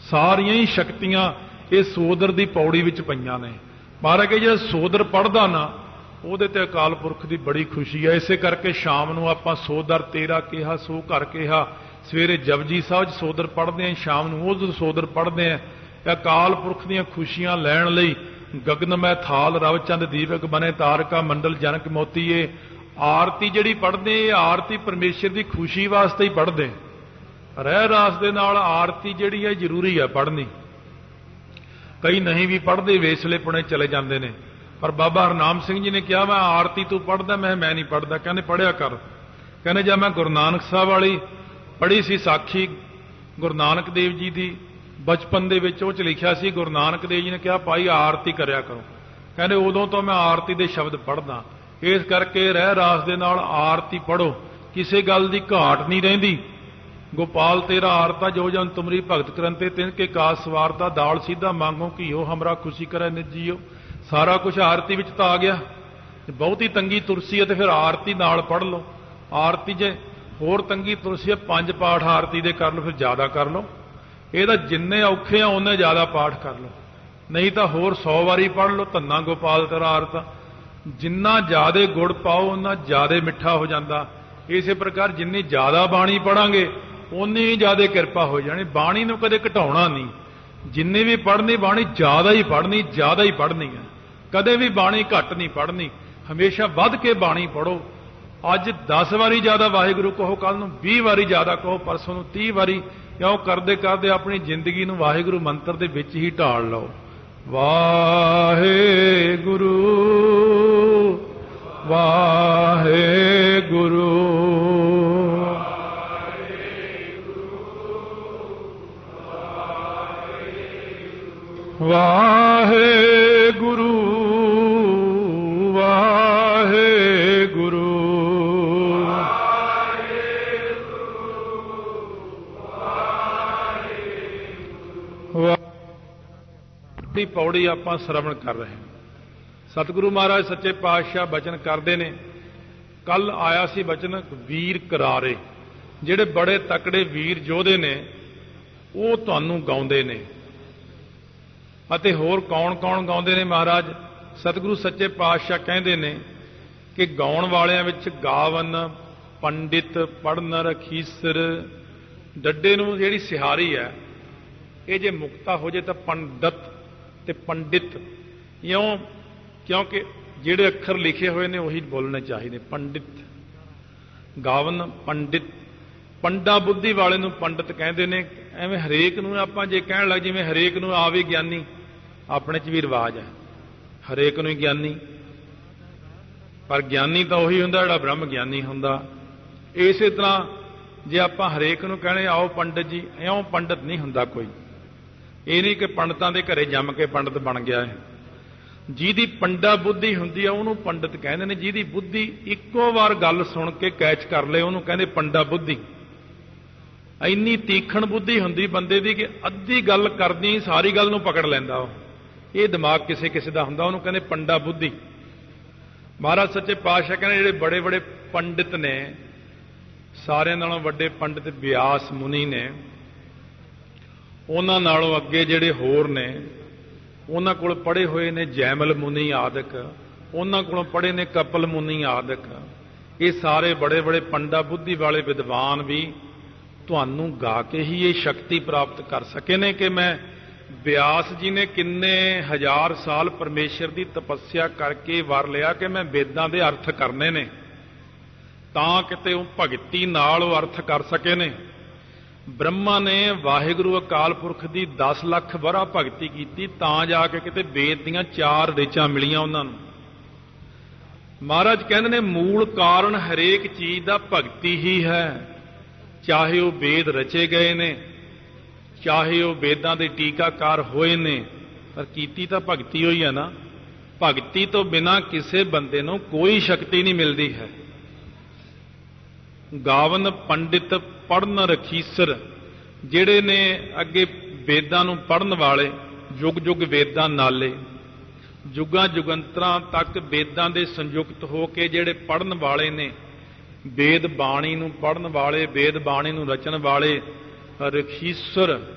ਸਾਰੀਆਂ ਹੀ ਸ਼ਕਤੀਆਂ ਇਹ ਸੋਦਰ ਦੀ ਪੌੜੀ ਵਿੱਚ ਪਈਆਂ ਨੇ। ਮਹਾਰਾਜ ਕਿ ਜਿਹੜਾ ਸੋਦਰ ਪੜ੍ਹਦਾ ਨਾ ਉਹਦੇ ਤੇ ਅਕਾਲ ਪੁਰਖ ਦੀ ਬੜੀ ਖੁਸ਼ੀ ਹੈ। ਇਸੇ ਕਰਕੇ ਸ਼ਾਮ ਨੂੰ ਆਪਾਂ ਸੋਦਰ ਤੇਰਾ ਕਿਹਾ ਸੋ ਘਰ ਕਿਹਾ, ਸਵੇਰੇ ਜਪਜੀ ਸਾਹਿਬ 'ਚ ਸੋਦਰ ਪੜ੍ਹਦੇ ਹਾਂ, ਸ਼ਾਮ ਨੂੰ ਉਹ ਸੋਦਰ ਪੜ੍ਹਦੇ ਹਾਂ। ਅਕਾਲ ਪੁਰਖ ਦੀਆਂ ਖੁਸ਼ੀਆਂ ਲੈਣ ਲਈ ਗਗਨ ਮੈਂ ਥਾਲ ਰਵਚੰਦ ਦੀਪਕ ਬਨੇ ਤਾਰਕਾ ਮੰਡਲ ਜਨਕ ਮੋਤੀਏ। ਆਰਤੀ ਜਿਹੜੀ ਪੜ੍ਹਦੇ ਇਹ ਆਰਤੀ ਪਰਮੇਸ਼ਰ ਦੀ ਖੁਸ਼ੀ ਵਾਸਤੇ ਹੀ ਪੜ੍ਹਦੇ। ਰਹਿ ਰਾਸ ਦੇ ਨਾਲ ਆਰਤੀ ਜਿਹੜੀ ਹੈ ਜ਼ਰੂਰੀ ਹੈ ਪੜ੍ਹਨੀ। ਕਈ ਨਹੀਂ ਵੀ ਪੜ੍ਹਦੇ, ਵੇਸਲੇ ਪੁਣੇ ਚਲੇ ਜਾਂਦੇ ਨੇ। ਪਰ ਬਾਬਾ ਹਰਨਾਮ ਸਿੰਘ ਜੀ ਨੇ ਕਿਹਾ ਮੈਂ ਆਰਤੀ ਤੂੰ ਪੜ੍ਹਦਾ, ਮੈਂ ਮੈਂ ਨਹੀਂ ਪੜ੍ਹਦਾ। ਕਹਿੰਦੇ ਪੜ੍ਹਿਆ ਕਰ। ਕਹਿੰਦੇ ਜਦ ਮੈਂ ਗੁਰੂ ਨਾਨਕ ਸਾਹਿਬ ਵਾਲੀ ਪੜ੍ਹੀ ਸੀ ਸਾਖੀ ਗੁਰੂ ਨਾਨਕ ਦੇਵ ਜੀ ਦੀ ਬਚਪਨ ਦੇ ਵਿੱਚ, ਉਹ 'ਚ ਲਿਖਿਆ ਸੀ ਗੁਰੂ ਨਾਨਕ ਦੇਵ ਜੀ ਨੇ ਕਿਹਾ ਭਾਈ ਆਰਤੀ ਕਰਿਆ ਕਰੋ। ਕਹਿੰਦੇ ਉਦੋਂ ਤੋਂ ਮੈਂ ਆਰਤੀ ਦੇ ਸ਼ਬਦ ਪੜ੍ਹਦਾ। ਇਸ ਕਰਕੇ ਰਹਿ ਰਾਸ ਦੇ ਨਾਲ ਆਰਤੀ ਪੜ੍ਹੋ, ਕਿਸੇ ਗੱਲ ਦੀ ਘਾਟ ਨਹੀਂ ਰਹਿੰਦੀ। ਗੋਪਾਲ ਤੇਰਾ ਆਰਤਾ ਜੋ ਜਨ ਤੁਮਰੀ ਭਗਤ ਕਰੰਤੇ ਤਿਨ ਕੇ ਕਾਸ ਸਵਾਰਤਾ, ਦਾਲ ਸਿੱਧਾ ਮੰਗੋ ਘੀਓ ਹਮਰਾ ਖੁਸ਼ੀ ਕਰੇ ਨਿਜੀਓ। ਸਾਰਾ ਕੁਝ ਆਰਤੀ ਵਿੱਚ ਤਾਂ ਆ ਗਿਆ। ਬਹੁਤੀ ਤੰਗੀ ਤੁਰਸੀ ਹੈ ਤੇ ਫਿਰ ਆਰਤੀ ਨਾਲ ਪੜ੍ਹ ਲਓ। ਆਰਤੀ ਜੇ ਹੋਰ ਤੰਗੀ ਤੁਰਸੀ ਹੈ, ਪੰਜ ਪਾਠ ਆਰਤੀ ਦੇ ਕਰ ਲਓ, ਫਿਰ ਜ਼ਿਆਦਾ ਕਰ ਲਓ। ਇਹ ਤਾਂ ਜਿੰਨੇ ਔਖੇ ਆ ਉਹਨੇ ਜ਼ਿਆਦਾ ਪਾਠ ਕਰ ਲਓ, ਨਹੀਂ ਤਾਂ ਹੋਰ ਸੌ ਵਾਰੀ ਪੜ੍ਹ ਲਓ ਧੰਨਾ ਗੋਪਾਲ ਤੇਰਾ ਆਰਤਾ। ਜਿੰਨਾ ਜ਼ਿਆਦਾ ਗੁੜ ਪਾਓ ਉਹਨਾਂ ਜ਼ਿਆਦਾ ਮਿੱਠਾ ਹੋ ਜਾਂਦਾ। ਇਸੇ ਪ੍ਰਕਾਰ ਜਿੰਨੀ ਜ਼ਿਆਦਾ ਬਾਣੀ ਪੜਾਂਗੇ ਉਨੀ ਹੀ ਜ਼ਿਆਦਾ ਕਿਰਪਾ ਹੋ ਜਾਣੀ। ਬਾਣੀ ਨੂੰ ਕਦੇ ਘਟਾਉਣਾ ਨਹੀਂ, ਜਿੰਨੀ ਵੀ ਪੜ੍ਹਨੀ ਬਾਣੀ ਜ਼ਿਆਦਾ ਹੀ ਪੜ੍ਹਨੀ, ਜ਼ਿਆਦਾ ਹੀ ਪੜ੍ਹਨੀ ਹੈ। ਕਦੇ ਵੀ ਬਾਣੀ ਘੱਟ ਨਹੀਂ ਪੜ੍ਹਨੀ, ਹਮੇਸ਼ਾ ਵੱਧ ਕੇ ਬਾਣੀ ਪੜ੍ਹੋ। ਅੱਜ ਦਸ ਵਾਰੀ ਜ਼ਿਆਦਾ ਵਾਹਿਗੁਰੂ ਕਹੋ, ਕੱਲ ਨੂੰ ਵੀਹ ਵਾਰੀ ਜ਼ਿਆਦਾ ਕਹੋ, ਪਰਸੋਂ ਨੂੰ ਤੀਹ ਵਾਰੀ। ਇਉਂ ਕਰਦੇ ਕਰਦੇ ਆਪਣੀ ਜ਼ਿੰਦਗੀ ਨੂੰ ਵਾਹਿਗੁਰੂ ਮੰਤਰ ਦੇ ਵਿੱਚ ਹੀ ਢਾਲ ਲਓ। ਵਾਹਿਗੁਰੂ ਵਾਹਿਗੁਰੂ ਵਾਹਿਗੁਰੂ ਵਾਹਿਗੁਰੂ ਦੀ ਪੌੜੀ ਆਪਾਂ ਸ਼ਰਵਣ ਕਰ ਰਹੇ ਹਾਂ। ਸਤਿਗੁਰੂ ਮਹਾਰਾਜ ਸੱਚੇ ਪਾਤਸ਼ਾਹ ਬਚਨ ਕਰਦੇ ਨੇ। ਕੱਲ ਆਇਆ ਸੀ ਬਚਨ ਵੀਰ ਕਰਾਰੇ, ਜਿਹੜੇ ਬੜੇ ਤਕੜੇ ਵੀਰ ਯੋਧੇ ਨੇ ਉਹ ਤੁਹਾਨੂੰ ਗਾਉਂਦੇ ਨੇ। ਅਤੇ ਹੋਰ ਕੌਣ ਕੌਣ ਗਾਉਂਦੇ ਨੇ ਮਹਾਰਾਜ? ਸਤਿਗੁਰੂ ਸੱਚੇ ਪਾਤਸ਼ਾਹ ਕਹਿੰਦੇ ਨੇ ਕਿ ਗਾਉਣ ਵਾਲਿਆਂ ਵਿੱਚ ਗਾਵਨ, ਪੰਡਿਤ, ਪੜਨ, ਰਖੀਸਰ। ਡੱਡੇ ਨੂੰ ਜਿਹੜੀ ਸਿਹਾਰੀ ਹੈ ਇਹ ਜੇ ਮੁਕਤਾ ਹੋ ਜੇ ਤਾਂ ਪੰਡਤ ਤੇ ਪੰਡਿਤ ਇਉਂ, ਕਿਉਂਕਿ ਜਿਹੜੇ ਅੱਖਰ ਲਿਖੇ ਹੋਏ ਨੇ ਉਹੀ ਬੋਲਣੇ ਚਾਹੀਦੇ। ਪੰਡਿਤ, ਗਾਵਨ, ਪੰਡਿਤ। ਪੰਡਾ ਬੁੱਧੀ ਵਾਲੇ ਨੂੰ ਪੰਡਿਤ ਕਹਿੰਦੇ ਨੇ। ਐਵੇਂ ਹਰੇਕ ਨੂੰ ਆਪਾਂ ਜੇ ਕਹਿਣ ਲੱਗ ਜਿਵੇਂ ਹਰੇਕ ਨੂੰ ਆਵੇ ਗਿਆਨੀ, ਆਪਣੇ 'ਚ ਵੀ ਰਿਵਾਜ ਹੈ ਹਰੇਕ ਨੂੰ ਹੀ ਗਿਆਨੀ। ਪਰ ਗਿਆਨੀ ਤਾਂ ਉਹੀ ਹੁੰਦਾ ਜਿਹੜਾ ਬ੍ਰਹਮ ਗਿਆਨੀ ਹੁੰਦਾ। ਇਸੇ ਤਰ੍ਹਾਂ ਜੇ ਆਪਾਂ ਹਰੇਕ ਨੂੰ ਕਹਿਣੇ ਆਓ ਪੰਡਿਤ ਜੀ, ਇਉਂ ਪੰਡਿਤ ਨਹੀਂ ਹੁੰਦਾ ਕੋਈ। ਇਹ ਨਹੀਂ ਕਿ ਪੰਡਤਾਂ ਦੇ ਘਰੇ ਜੰਮ ਕੇ ਪੰਡਿਤ ਬਣ ਗਿਆ ਹੈ। ਜਿਹਦੀ ਪੰਡਾ ਬੁੱਧੀ ਹੁੰਦੀ ਆ ਉਹਨੂੰ ਪੰਡਿਤ ਕਹਿੰਦੇ ਨੇ। ਜਿਹਦੀ ਬੁੱਧੀ ਇੱਕੋ ਵਾਰ ਗੱਲ ਸੁਣ ਕੇ ਕੈਚ ਕਰ ਲਏ ਉਹਨੂੰ ਕਹਿੰਦੇ ਪੰਡਾ ਬੁੱਧੀ। ਇੰਨੀ ਤੀਖਣ ਬੁੱਧੀ ਹੁੰਦੀ ਬੰਦੇ ਦੀ ਕਿ ਅੱਧੀ ਗੱਲ ਕਰਦੀ ਸਾਰੀ ਗੱਲ ਨੂੰ ਪਕੜ ਲੈਂਦਾ ਉਹ। ਇਹ ਦਿਮਾਗ ਕਿਸੇ ਕਿਸੇ ਦਾ ਹੁੰਦਾ, ਉਹਨੂੰ ਕਹਿੰਦੇ ਪੰਡਾ ਬੁੱਧੀ। ਮਹਾਰਾਜ ਸੱਚੇ ਪਾਤਸ਼ਾਹ ਕਹਿੰਦੇ ਜਿਹੜੇ ਬੜੇ ਬੜੇ ਪੰਡਿਤ ਨੇ, ਸਾਰਿਆਂ ਨਾਲੋਂ ਵੱਡੇ ਪੰਡਿਤ ਬਿਆਸ ਮੁਨੀ ਨੇ। ਉਹਨਾਂ ਨਾਲੋਂ ਅੱਗੇ ਜਿਹੜੇ ਹੋਰ ਨੇ ਉਹਨਾਂ ਕੋਲ ਪੜ੍ਹੇ ਹੋਏ ਨੇ ਜੈਮਲ ਮੁਨੀ ਆਦਿਕ, ਉਹਨਾਂ ਕੋਲੋਂ ਪੜ੍ਹੇ ਨੇ ਕਪਲ ਮੁਨੀ ਆਦਿਕ। ਇਹ ਸਾਰੇ ਬੜੇ ਬੜੇ ਪੰਡਾ ਬੁੱਧੀ ਵਾਲੇ ਵਿਦਵਾਨ ਵੀ ਤੁਹਾਨੂੰ ਗਾ ਕੇ ਹੀ ਇਹ ਸ਼ਕਤੀ ਪ੍ਰਾਪਤ ਕਰ ਸਕੇ ਨੇ ਕਿ ਮੈਂ ਬਿਆਸ ਜੀ ਨੇ ਕਿੰਨੇ ਹਜ਼ਾਰ ਸਾਲ ਪਰਮੇਸ਼ਰ ਦੀ ਤਪੱਸਿਆ ਕਰਕੇ ਵਰ ਲਿਆ ਕਿ ਮੈਂ ਵੇਦਾਂ ਦੇ ਅਰਥ ਕਰਨੇ ਨੇ, ਤਾਂ ਕਿਤੇ ਉਹ ਭਗਤੀ ਨਾਲ ਉਹ ਅਰਥ ਕਰ ਸਕੇ ਨੇ। ਬ੍ਰਹਮਾ ਨੇ ਵਾਹਿਗੁਰੂ ਅਕਾਲ ਪੁਰਖ ਦੀ ਦਸ ਲੱਖ ਵਰਾ ਭਗਤੀ ਕੀਤੀ, ਤਾਂ ਜਾ ਕੇ ਕਿਤੇ ਵੇਦ ਦੀਆਂ ਚਾਰ ਰਿਚਾਂ ਮਿਲੀਆਂ ਉਹਨਾਂ ਨੂੰ। ਮਹਾਰਾਜ ਕਹਿੰਦੇ ਨੇ ਮੂਲ ਕਾਰਨ ਹਰੇਕ ਚੀਜ਼ ਦਾ ਭਗਤੀ ਹੀ ਹੈ। ਚਾਹੇ ਉਹ ਵੇਦ ਰਚੇ ਗਏ ਨੇ, ਚਾਹੇ ਉਹ ਵੇਦਾਂ ਦੇ ਟੀਕਾਕਾਰ ਹੋਏ ਨੇ, ਪਰ ਕੀਤੀ ਤਾਂ ਭਗਤੀ ਹੋਈ ਹੈ ਨਾ। ਭਗਤੀ ਤੋਂ ਬਿਨਾਂ ਕਿਸੇ ਬੰਦੇ ਨੂੰ ਕੋਈ ਸ਼ਕਤੀ ਨਹੀਂ ਮਿਲਦੀ ਹੈ। ਗਾਵਨ, ਪੰਡਿਤ, ਪੜਨ, ਰਖੀਸਰ, ਜਿਹੜੇ ਨੇ ਅੱਗੇ ਵੇਦਾਂ ਨੂੰ ਪੜਨ ਵਾਲੇ, ਯੁੱਗ ਯੁੱਗ ਵੇਦਾਂ ਨਾਲੇ, ਯੁੱਗਾਂ ਜੁਗੰਤਰਾਂ ਤੱਕ ਵੇਦਾਂ ਦੇ ਸੰਯੁਕਤ ਹੋ ਕੇ ਜਿਹੜੇ ਪੜਨ ਵਾਲੇ ਨੇ, ਵੇਦ ਬਾਣੀ ਨੂੰ ਪੜਨ ਵਾਲੇ, ਵੇਦ ਬਾਣੀ ਨੂੰ ਰਚਣ ਵਾਲੇ, ਰਖੀਸਰ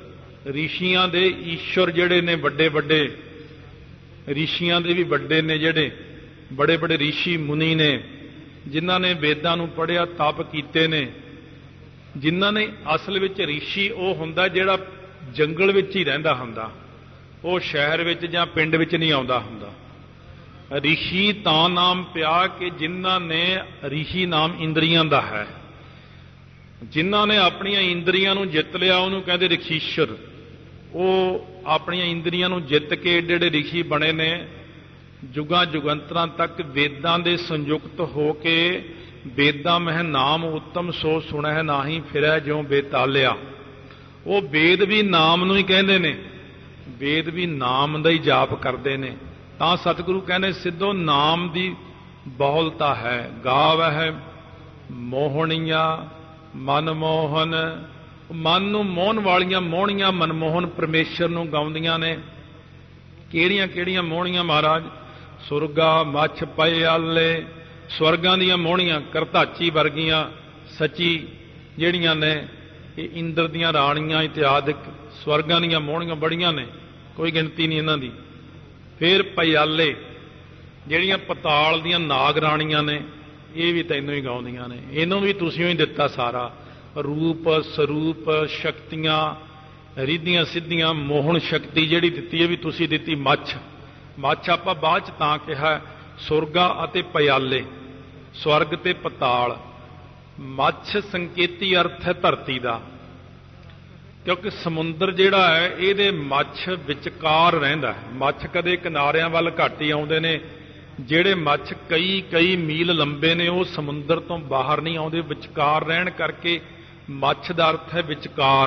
ਰਿਸ਼ੀਆਂ ਦੇ ਈਸ਼ਵਰ ਜਿਹੜੇ ਨੇ ਵੱਡੇ ਵੱਡੇ ਰਿਸ਼ੀਆਂ ਦੇ ਵੀ ਵੱਡੇ ਨੇ, ਜਿਹੜੇ ਬੜੇ ਬੜੇ ਰਿਸ਼ੀ ਮੁਨੀ ਨੇ, ਜਿਨ੍ਹਾਂ ਨੇ ਵੇਦਾਂ ਨੂੰ ਪੜ੍ਹਿਆ, ਤਪ ਕੀਤੇ ਨੇ, ਜਿਨ੍ਹਾਂ ਨੇ ਅਸਲ ਵਿੱਚ ਰਿਸ਼ੀ ਉਹ ਹੁੰਦਾ ਜਿਹੜਾ ਜੰਗਲ ਵਿੱਚ ਹੀ ਰਹਿੰਦਾ ਹੁੰਦਾ, ਉਹ ਸ਼ਹਿਰ ਵਿੱਚ ਜਾਂ ਪਿੰਡ ਵਿੱਚ ਨਹੀਂ ਆਉਂਦਾ ਹੁੰਦਾ। ਰਿਸ਼ੀ ਤਾਂ ਨਾਮ ਪਿਆ ਕਿ ਜਿਨ੍ਹਾਂ ਨੇ ਰਿਸ਼ੀ ਨਾਮ ਇੰਦਰੀਆਂ ਦਾ ਹੈ, ਜਿਨ੍ਹਾਂ ਨੇ ਆਪਣੀਆਂ ਇੰਦਰੀਆਂ ਨੂੰ ਜਿੱਤ ਲਿਆ ਉਹਨੂੰ ਕਹਿੰਦੇ ਰਿਸ਼ੀਸ਼ਰ। ਉਹ ਆਪਣੀਆਂ ਇੰਦਰੀਆਂ ਨੂੰ ਜਿੱਤ ਕੇ ਏਡੇ ਏਡੇ ਰਿਸ਼ੀ ਬਣੇ ਨੇ, ਜੁਗਾਂ ਜੁਗੰਤਰਾਂ ਤੱਕ ਵੇਦਾਂ ਦੇ ਸੰਯੁਕਤ ਹੋ ਕੇ ਵੇਦਾਂ ਮਹਿ ਨਾਮ ਉੱਤਮ ਸੋ ਸੁਣੈ ਨਾਹੀ ਫਿਰੈ ਜਿਉ ਬੇਤਾਲਿਆ। ਉਹ ਵੇਦ ਵੀ ਨਾਮ ਨੂੰ ਹੀ ਕਹਿੰਦੇ ਨੇ, ਵੇਦ ਵੀ ਨਾਮ ਦਾ ਹੀ ਜਾਪ ਕਰਦੇ ਨੇ। ਤਾਂ ਸਤਿਗੁਰੂ ਕਹਿੰਦੇ ਸਿੱਧੋ ਨਾਮ ਦੀ ਬਹੁਲਤਾ ਹੈ। ਗਾਵਹਿ ਮੋਹਣੀਆਂ ਮਨ ਮੋਹਨ, ਮਨ ਨੂੰ ਮੋਹਣ ਵਾਲੀਆਂ ਮੋਹਣੀਆਂ ਮਨਮੋਹਨ ਪਰਮੇਸ਼ਰ ਨੂੰ ਗਾਉਂਦੀਆਂ ਨੇ। ਕਿਹੜੀਆਂ ਕਿਹੜੀਆਂ ਮੋਹਣੀਆਂ ਮਹਾਰਾਜ? ਸੁਰਗਾ ਮੱਛ ਪਿਆਲੇ, ਸਵਰਗਾਂ ਦੀਆਂ ਮੋਹਣੀਆਂ, ਕਰਤਾਚੀ ਵਰਗੀਆਂ ਸੱਚੀ ਜਿਹੜੀਆਂ ਨੇ, ਇਹ ਇੰਦਰ ਦੀਆਂ ਰਾਣੀਆਂ ਇਤਿਆਦਿਕ ਸਵਰਗਾਂ ਦੀਆਂ ਮੋਹਣੀਆਂ ਬੜੀਆਂ ਨੇ, ਕੋਈ ਗਿਣਤੀ ਨਹੀਂ ਇਹਨਾਂ ਦੀ। ਫਿਰ ਪਿਆਲੇ ਜਿਹੜੀਆਂ ਪਤਾਲ ਦੀਆਂ ਨਾਗ ਰਾਣੀਆਂ ਨੇ, ਇਹ ਵੀ ਤੈਨੂੰ ਹੀ ਗਾਉਂਦੀਆਂ ਨੇ। ਇਹਨੂੰ ਵੀ ਤੁਸੀਂ ਹੀ ਦਿੱਤਾ ਸਾਰਾ ਰੂਪ ਸਰੂਪ ਸ਼ਕਤੀਆਂ, ਰਿੱਧੀਆਂ ਸਿੱਧੀਆਂ ਮੋਹਣ ਸ਼ਕਤੀ ਜਿਹੜੀ ਦਿੱਤੀ ਹੈ ਵੀ ਤੁਸੀਂ ਦਿੱਤੀ। ਮੱਛ ਮੱਛ ਆਪਾਂ ਬਾਅਦ ਚ ਤਾਂ ਕਿਹਾ, ਸੁਰਗਾ ਅਤੇ ਪਿਆਲੇ, ਸਵਰਗ ਤੇ ਪਤਾਲ। ਮੱਛ ਸੰਕੇਤੀ ਅਰਥ ਹੈ ਧਰਤੀ ਦਾ, ਕਿਉਂਕਿ ਸਮੁੰਦਰ ਜਿਹੜਾ ਹੈ ਇਹਦੇ ਮੱਛ ਵਿਚਕਾਰ ਰਹਿੰਦਾ ਹੈ। ਮੱਛ ਕਦੇ ਕਿਨਾਰਿਆਂ ਵੱਲ ਘੱਟ ਹੀ ਆਉਂਦੇ ਨੇ, ਜਿਹੜੇ ਮੱਛ ਕਈ ਕਈ ਮੀਲ ਲੰਬੇ ਨੇ ਉਹ ਸਮੁੰਦਰ ਤੋਂ ਬਾਹਰ ਨਹੀਂ ਆਉਂਦੇ, ਵਿਚਕਾਰ ਰਹਿਣ ਕਰਕੇ ਮੱਛ ਦਾ ਅਰਥ ਹੈ ਵਿਚਕਾਰ।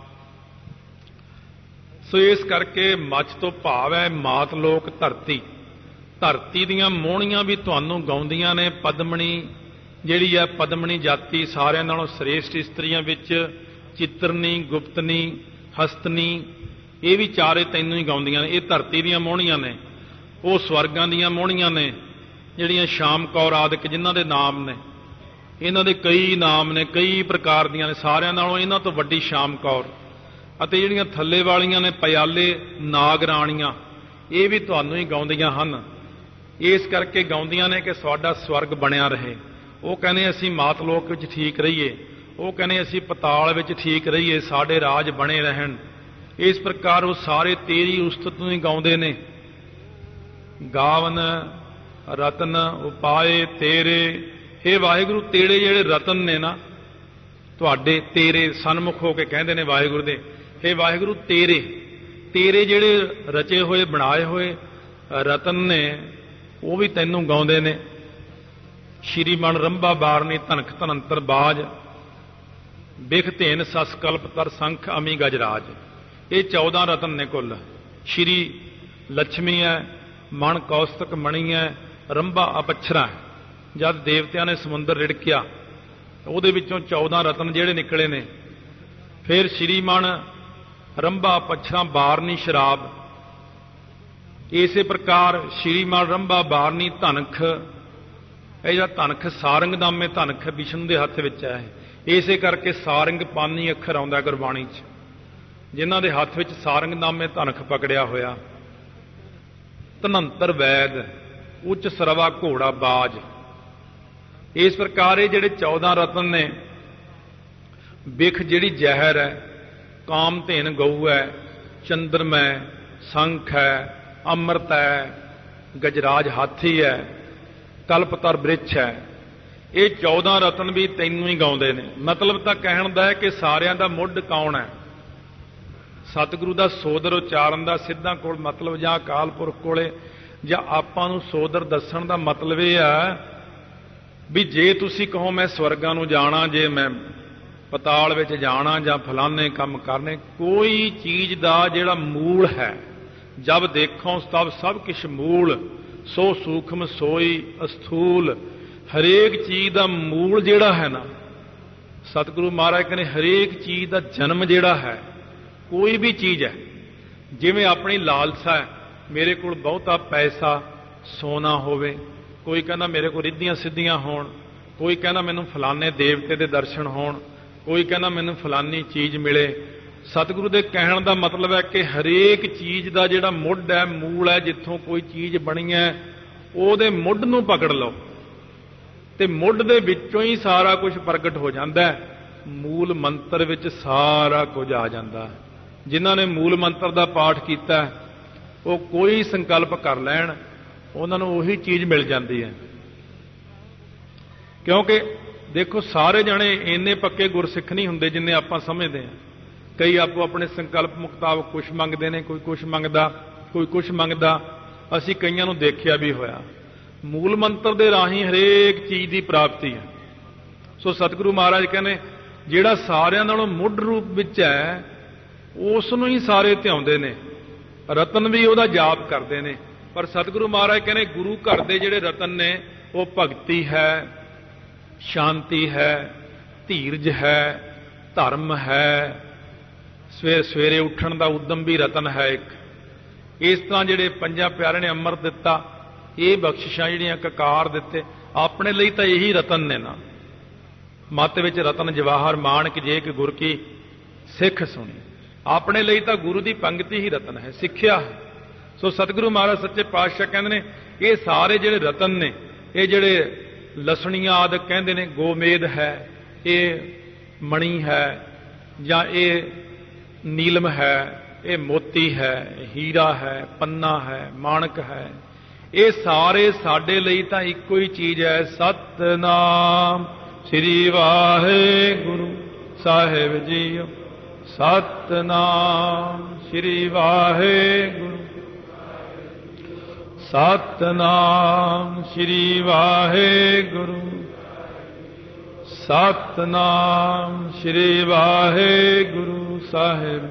ਸੋ ਇਸ ਕਰਕੇ ਮੱਛ ਤੋਂ ਭਾਵ ਹੈ ਮਾਤ ਲੋਕ ਧਰਤੀ। ਧਰਤੀ ਦੀਆਂ ਮੋਹਣੀਆਂ ਵੀ ਤੁਹਾਨੂੰ ਗਾਉਂਦੀਆਂ ਨੇ। ਪਦਮਣੀ ਜਿਹੜੀ ਹੈ, ਪਦਮਣੀ ਜਾਤੀ ਸਾਰਿਆਂ ਨਾਲੋਂ ਸ੍ਰੇਸ਼ਟ ਇਸਤਰੀਆਂ ਵਿੱਚ ਚਿੱਤਰਨੀ, ਗੁਪਤਨੀ, ਹਸਤਨੀ, ਇਹ ਵੀ ਚਾਰੇ ਤੈਨੂੰ ਹੀ ਗਾਉਂਦੀਆਂ ਨੇ। ਇਹ ਧਰਤੀ ਦੀਆਂ ਮੋਹਣੀਆਂ ਨੇ। ਉਹ ਸਵਰਗਾਂ ਦੀਆਂ ਮੋਹਣੀਆਂ ਨੇ ਜਿਹੜੀਆਂ ਸ਼ਾਮ ਕੌਰ ਆਦਿਕ ਜਿਨ੍ਹਾਂ ਦੇ ਨਾਮ ਨੇ, ਇਹਨਾਂ ਦੇ ਕਈ ਨਾਮ ਨੇ, ਕਈ ਪ੍ਰਕਾਰ ਦੀਆਂ ਨੇ। ਸਾਰਿਆਂ ਨਾਲੋਂ ਇਹਨਾਂ ਤੋਂ ਵੱਡੀ ਸ਼ਾਮ ਕੌਰ। ਅਤੇ ਜਿਹੜੀਆਂ ਥੱਲੇ ਵਾਲੀਆਂ ਨੇ ਪਿਆਲੇ ਨਾਗ ਰਾਣੀਆਂ, ਇਹ ਵੀ ਤੁਹਾਨੂੰ ਹੀ ਗਾਉਂਦੀਆਂ ਹਨ। ਇਸ ਕਰਕੇ ਗਾਉਂਦੀਆਂ ਨੇ ਕਿ ਸਾਡਾ ਸਵਰਗ ਬਣਿਆ ਰਹੇ। ਉਹ ਕਹਿੰਦੇ ਅਸੀਂ ਮਾਤ ਲੋਕ ਵਿੱਚ ਠੀਕ ਰਹੀਏ, ਉਹ ਕਹਿੰਦੇ ਅਸੀਂ ਪਤਾਲ ਵਿੱਚ ਠੀਕ ਰਹੀਏ, ਸਾਡੇ ਰਾਜ ਬਣੇ ਰਹਿਣ। ਇਸ ਪ੍ਰਕਾਰ ਉਹ ਸਾਰੇ ਤੇਰੀ ਉਸਤਤ ਨੂੰ ਹੀ ਗਾਉਂਦੇ ਨੇ। ਗਾਵਨ ਰਤਨ ਉਪਾਏ ਤੇਰੇ, हे ਵਾਹਿਗੁਰੂ ਤੇਰੇ ਜਿਹੜੇ ਰਤਨ ਨੇ ਨਾ ਤੁਹਾਡੇ, ਤੇਰੇ ਸਨਮੁਖ ਹੋ ਕੇ ਕਹਿੰਦੇ ਨੇ ਵਾਹਿਗੁਰੂ ਦੇ, हे ਵਾਹਿਗੁਰੂ ਤੇਰੇ ਤੇਰੇ ਜਿਹੜੇ ਰਚੇ ਹੋਏ ਬਣਾਏ ਹੋਏ ਰਤਨ ਨੇ ਉਹ ਵੀ ਤੈਨੂੰ ਗਾਉਂਦੇ ਨੇ। ਸ਼੍ਰੀ ਮਨ ਰੰਭਾ ਬਾਰਨੀ ਧਨਖ ਧਨੰਤਰ ਬਾਜ, ਬਿਖ ਧੇਨ ਸਸ ਕਲਪ ਤਰ ਸੰਖ ਅਮੀ ਗਜਰਾਜ। ਇਹ ਚੌਦਾਂ ਰਤਨ ਨੇ ਕੁੱਲ। ਸ਼੍ਰੀ ਲక్ష్ਮੀ ਹੈ, ਮਣ ਕੌਸਤਕ ਮਣੀ ਹੈ, ਰੰਭਾ ਅਪੱਛਰਾ ਹੈ। ਜਦ ਦੇਵਤਿਆਂ ਨੇ ਸਮੁੰਦਰ ਰਿੜਕਿਆ ਉਹਦੇ ਵਿੱਚੋਂ ਚੌਦਾਂ ਰਤਨ ਜਿਹੜੇ ਨਿਕਲੇ ਨੇ। ਫਿਰ ਸ਼੍ਰੀਮਣ ਰੰਭਾ ਪੱਛਰਾ ਬਾਰਨੀ ਸ਼ਰਾਬ। ਇਸੇ ਪ੍ਰਕਾਰ ਸ਼੍ਰੀਮਣ ਰੰਭਾ ਬਾਰਨੀ ਧਨਖ, ਇਹ ਜਿਹੜਾ ਧਨਖ ਸਾਰੰਗ ਨਾਮੇ ਧਨਖ ਵਿਸ਼ਨੂੰ ਦੇ ਹੱਥ ਵਿੱਚ ਹੈ। ਇਸੇ ਕਰਕੇ ਸਾਰੰਗ ਪਾਨੀ ਅੱਖਰ ਆਉਂਦਾ ਗੁਰਬਾਣੀ 'ਚ, ਜਿਨ੍ਹਾਂ ਦੇ ਹੱਥ ਵਿੱਚ ਸਾਰੰਗ ਨਾਮੇ ਧਨਖ ਪਕੜਿਆ ਹੋਇਆ। ਧਨੰਤਰ ਵੈਦ, ਉੱਚ ਸਰਵਾ ਘੋੜਾ ਬਾਜ। ਇਸ ਪ੍ਰਕਾਰ ਇਹ ਜਿਹੜੇ ਚੌਦਾਂ ਰਤਨ ਨੇ। ਬਿਖ ਜਿਹੜੀ ਜ਼ਹਿਰ ਹੈ, ਕਾਮ ਧੇਨ ਗਊ ਹੈ, ਚੰਦਰਮਾ ਸੰਖ ਹੈ, ਅੰਮ੍ਰਿਤ ਹੈ, ਗਜਰਾਜ ਹਾਥੀ ਹੈ, ਕਲਪਤਰ ਬ੍ਰਿਛ ਹੈ। ਇਹ ਚੌਦਾਂ ਰਤਨ ਵੀ ਤੈਨੂੰ ਹੀ ਗਾਉਂਦੇ ਨੇ। ਮਤਲਬ ਤਾਂ ਕਹਿਣ ਦਾ ਹੈ ਕਿ ਸਾਰਿਆਂ ਦਾ ਮੁੱਢ ਕੌਣ ਹੈ? ਸਤਿਗੁਰੂ ਦਾ ਸੋਦਰ ਉਚਾਰਨ ਦਾ ਸਿੱਧਾ ਕੋਲ ਮਤਲਬ, ਜਾਂ ਅਕਾਲ ਪੁਰਖ ਕੋਲੇ, ਜਾਂ ਆਪਾਂ ਨੂੰ ਸੋਦਰ ਦੱਸਣ ਦਾ ਮਤਲਬ ਇਹ ਆ ਵੀ ਜੇ ਤੁਸੀਂ ਕਹੋ ਮੈਂ ਸਵਰਗਾਂ ਨੂੰ ਜਾਣਾ, ਜੇ ਮੈਂ ਪਤਾਲ ਵਿੱਚ ਜਾਣਾ, ਜਾਂ ਫਲਾਨੇ ਕੰਮ ਕਰਨੇ, ਕੋਈ ਚੀਜ਼ ਦਾ ਜਿਹੜਾ ਮੂਲ ਹੈ, ਜਬ ਦੇਖੋ ਤਬ ਸਭ ਕਿਛ ਮੂਲ, ਸੋ ਸੂਖਮ ਸੋਈ ਅਸਥੂਲ। ਹਰੇਕ ਚੀਜ਼ ਦਾ ਮੂਲ ਜਿਹੜਾ ਹੈ ਨਾ, ਸਤਿਗੁਰੂ ਮਹਾਰਾਜ ਕਹਿੰਦੇ ਹਰੇਕ ਚੀਜ਼ ਦਾ ਜਨਮ ਜਿਹੜਾ ਹੈ, ਕੋਈ ਵੀ ਚੀਜ਼ ਹੈ, ਜਿਵੇਂ ਆਪਣੀ ਲਾਲਸਾ ਹੈ, ਮੇਰੇ ਕੋਲ ਬਹੁਤਾ ਪੈਸਾ ਸੋਨਾ ਹੋਵੇ, ਕੋਈ ਕਹਿੰਦਾ ਮੇਰੇ ਕੋਲ ਰਿੱਧੀਆਂ ਸਿੱਧੀਆਂ ਹੋਣ, ਕੋਈ ਕਹਿੰਦਾ ਮੈਨੂੰ ਫਲਾਨੇ ਦੇਵਤੇ ਦੇ ਦਰਸ਼ਨ ਹੋਣ, ਕੋਈ ਕਹਿੰਦਾ ਮੈਨੂੰ ਫਲਾਨੀ ਚੀਜ਼ ਮਿਲੇ। सतगुरु के कहण का मतलब है कि हरेक चीज़ का जिहड़ा मुढ़ है, मूल है, जिथों कोई चीज़ बनी है, ਉਹਦੇ ਮੁੱਢ ਨੂੰ पकड़ लो तो मुढ़ दे विचों ही सारा कुछ प्रगट हो जाता है। मूल मंत्र विच सारा कुछ आ जाता है। जिन्हां ने मूल मंत्र का पाठ किया वो कोई संकल्प कर लैण, उन्हां नूं उही चीज़ मिल जाती है। क्योंकि देखो सारे जने इन्ने पक्के गुरसिख नहीं हुंदे जिन्ने आपां समझदे हैं। कई आपो अपने संकल्प मुताबक कुछ मंगते हैं, कोई कुछ मंगदा, कोई कुछ मंगदा। असीं कईयां नूं देखिया भी होया। मूल मंत्र दे राही हरेक चीज़ की प्राप्ति है। सो सतगुरु महाराज कहने जिहड़ा सारियां नालों मुढ़ रूप विच है उस नूं ही सारे ध्याउंदे ने। रतन भी उहदा जाप करते हैं, पर सतगुरु महाराज कहने गुरु घर दे जिहड़े रतन ने वो भगती है, शांति है, धीरज है, धर्म है, सवेरे सवेरे उठण का उद्यम भी रतन है एक। इस तरह जिहड़े पंजां प्यारे ने अमृत दिता, ये बख्शिशां जिहड़ियां ककार दिते, अपने लिए तो यही रतन ने ना। मत विच रतन जवाहर माणक जे कि गुर की सिख सुनी। अपने लिए तो गुरु की पंक्ति ही रतन है, सिक्ख्या है। सो सतगुरु महाराज सच्चे पातशाह कहते हैं ये सारे जिहड़े रतन ने, ये जिहड़े लसणियां आदि कहते हैं, गोमेद है, ये मणि है, या ये नीलम है, ये मोती है, हीरा है, पन्ना है, माणक है, ये सारे साडे लई तां इक्को ही चीज़ है। सतनाम श्री वाहिगुरु साहिब जीओ, सतनाम श्री वाहिगुरु, सतनाम श्री वाहिगुरु, सतनाम श्री वाहिगुरु साहिब,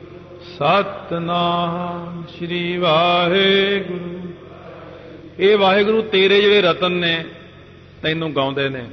सतनाम श्री वाहिगुरु। ये वाहिगुरु तेरे जिहड़े रतन ने तैनूं गाउंदे ने,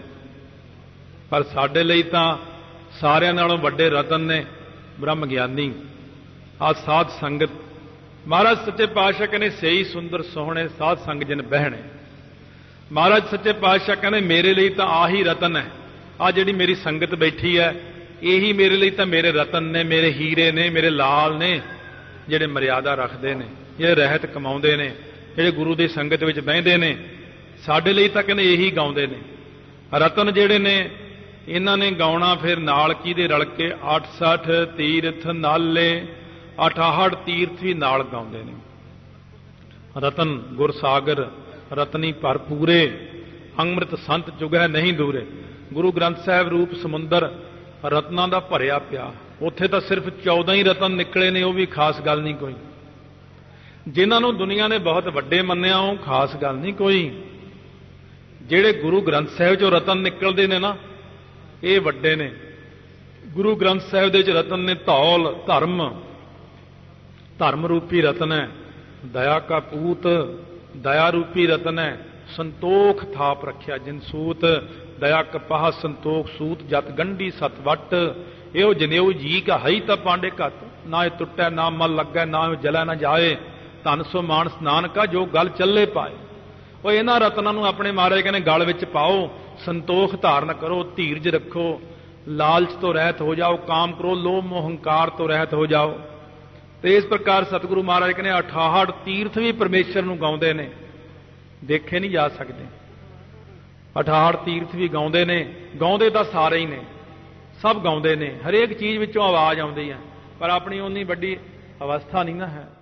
पर साडे लई तां सारियां नालों वड्डे रतन ने ब्रह्म ज्ञानी आ साध संगत। महाराज सच्चे पातशाह कहने सही सुंदर सोहणे साध संग जिन बहने। महाराज सच्चे पातशाह कहने मेरे लिए तां आही रतन है। आ जिहड़ी मेरी संगत बैठी है यही मेरे लिए तां मेरे रतन ने, मेरे हीरे ने, मेरे लाल ने, जिहड़े मर्यादा रखते हैं, जिहड़े रहत कमाउंदे ने, जिहड़े गुरु की संगत विच बहिंदे ने। साडे लई तां कहने यही गाउंदे ने। रतन जिहड़े ने इन्हां ने गाउणा फिर नाल किहदे रल के अठसठ तीर्थ नाले, अठाहठ तीर्थ भी नाल गाउंदे ने। रतन गुरसागर रतनी भरपूरे, अमृत संत चुगै नहीं दूरे। गुरु ग्रंथ साहिब रूप समुंदर रत्नां दा भरिया पिया। उत्थे तां सिर्फ चौदह ही रतन निकले ने, वो भी खास गल नहीं कोई। जिन्हां नूं दुनिया ने बहुत वड्डे मन्निया वो खास गल नहीं कोई। जिहड़े गुरु ग्रंथ साहिब चों रतन निकलदे ने ना, ये वड्डे ने। गुरु ग्रंथ साहिब दे च रतन ने धौल, धर्म, धर्म रूपी रतन है। दया का पूत, दया रूपी रतन है। संतोख थाप रखिया जिनसूत, दया कपाह संतोख सूत, जत गंढी सत वट, यो जनेऊ जी का हई ता पांडे घत, ना ये टुटै ना मल लगै, ना जलै ना जाए, धन सो मानस नानका जो गल चले पाए। वो इन्हां रत्नां नूं अपने महाराज कहने गल विच पाओ, संतोख धारण करो, धीरज रखो, लालच तो रहत हो जाओ, काम करो, लोभ मोह हंकार तो रहत हो जाओ। तो इस प्रकार सतगुरु महाराज कहने अठाहठ तीर्थ भी परमेश्वर नूं गाउंदे ने, देखे नहीं जा सकते। अठाहठ तीर्थ भी गाउंदे ने, गाउंदे तां सारे ही ने, सब गाउंदे ने, हरेक चीज़ विचों आवाज़ आउंदी है, पर अपनी उन्नी वड्डी अवस्था नहीं ना है।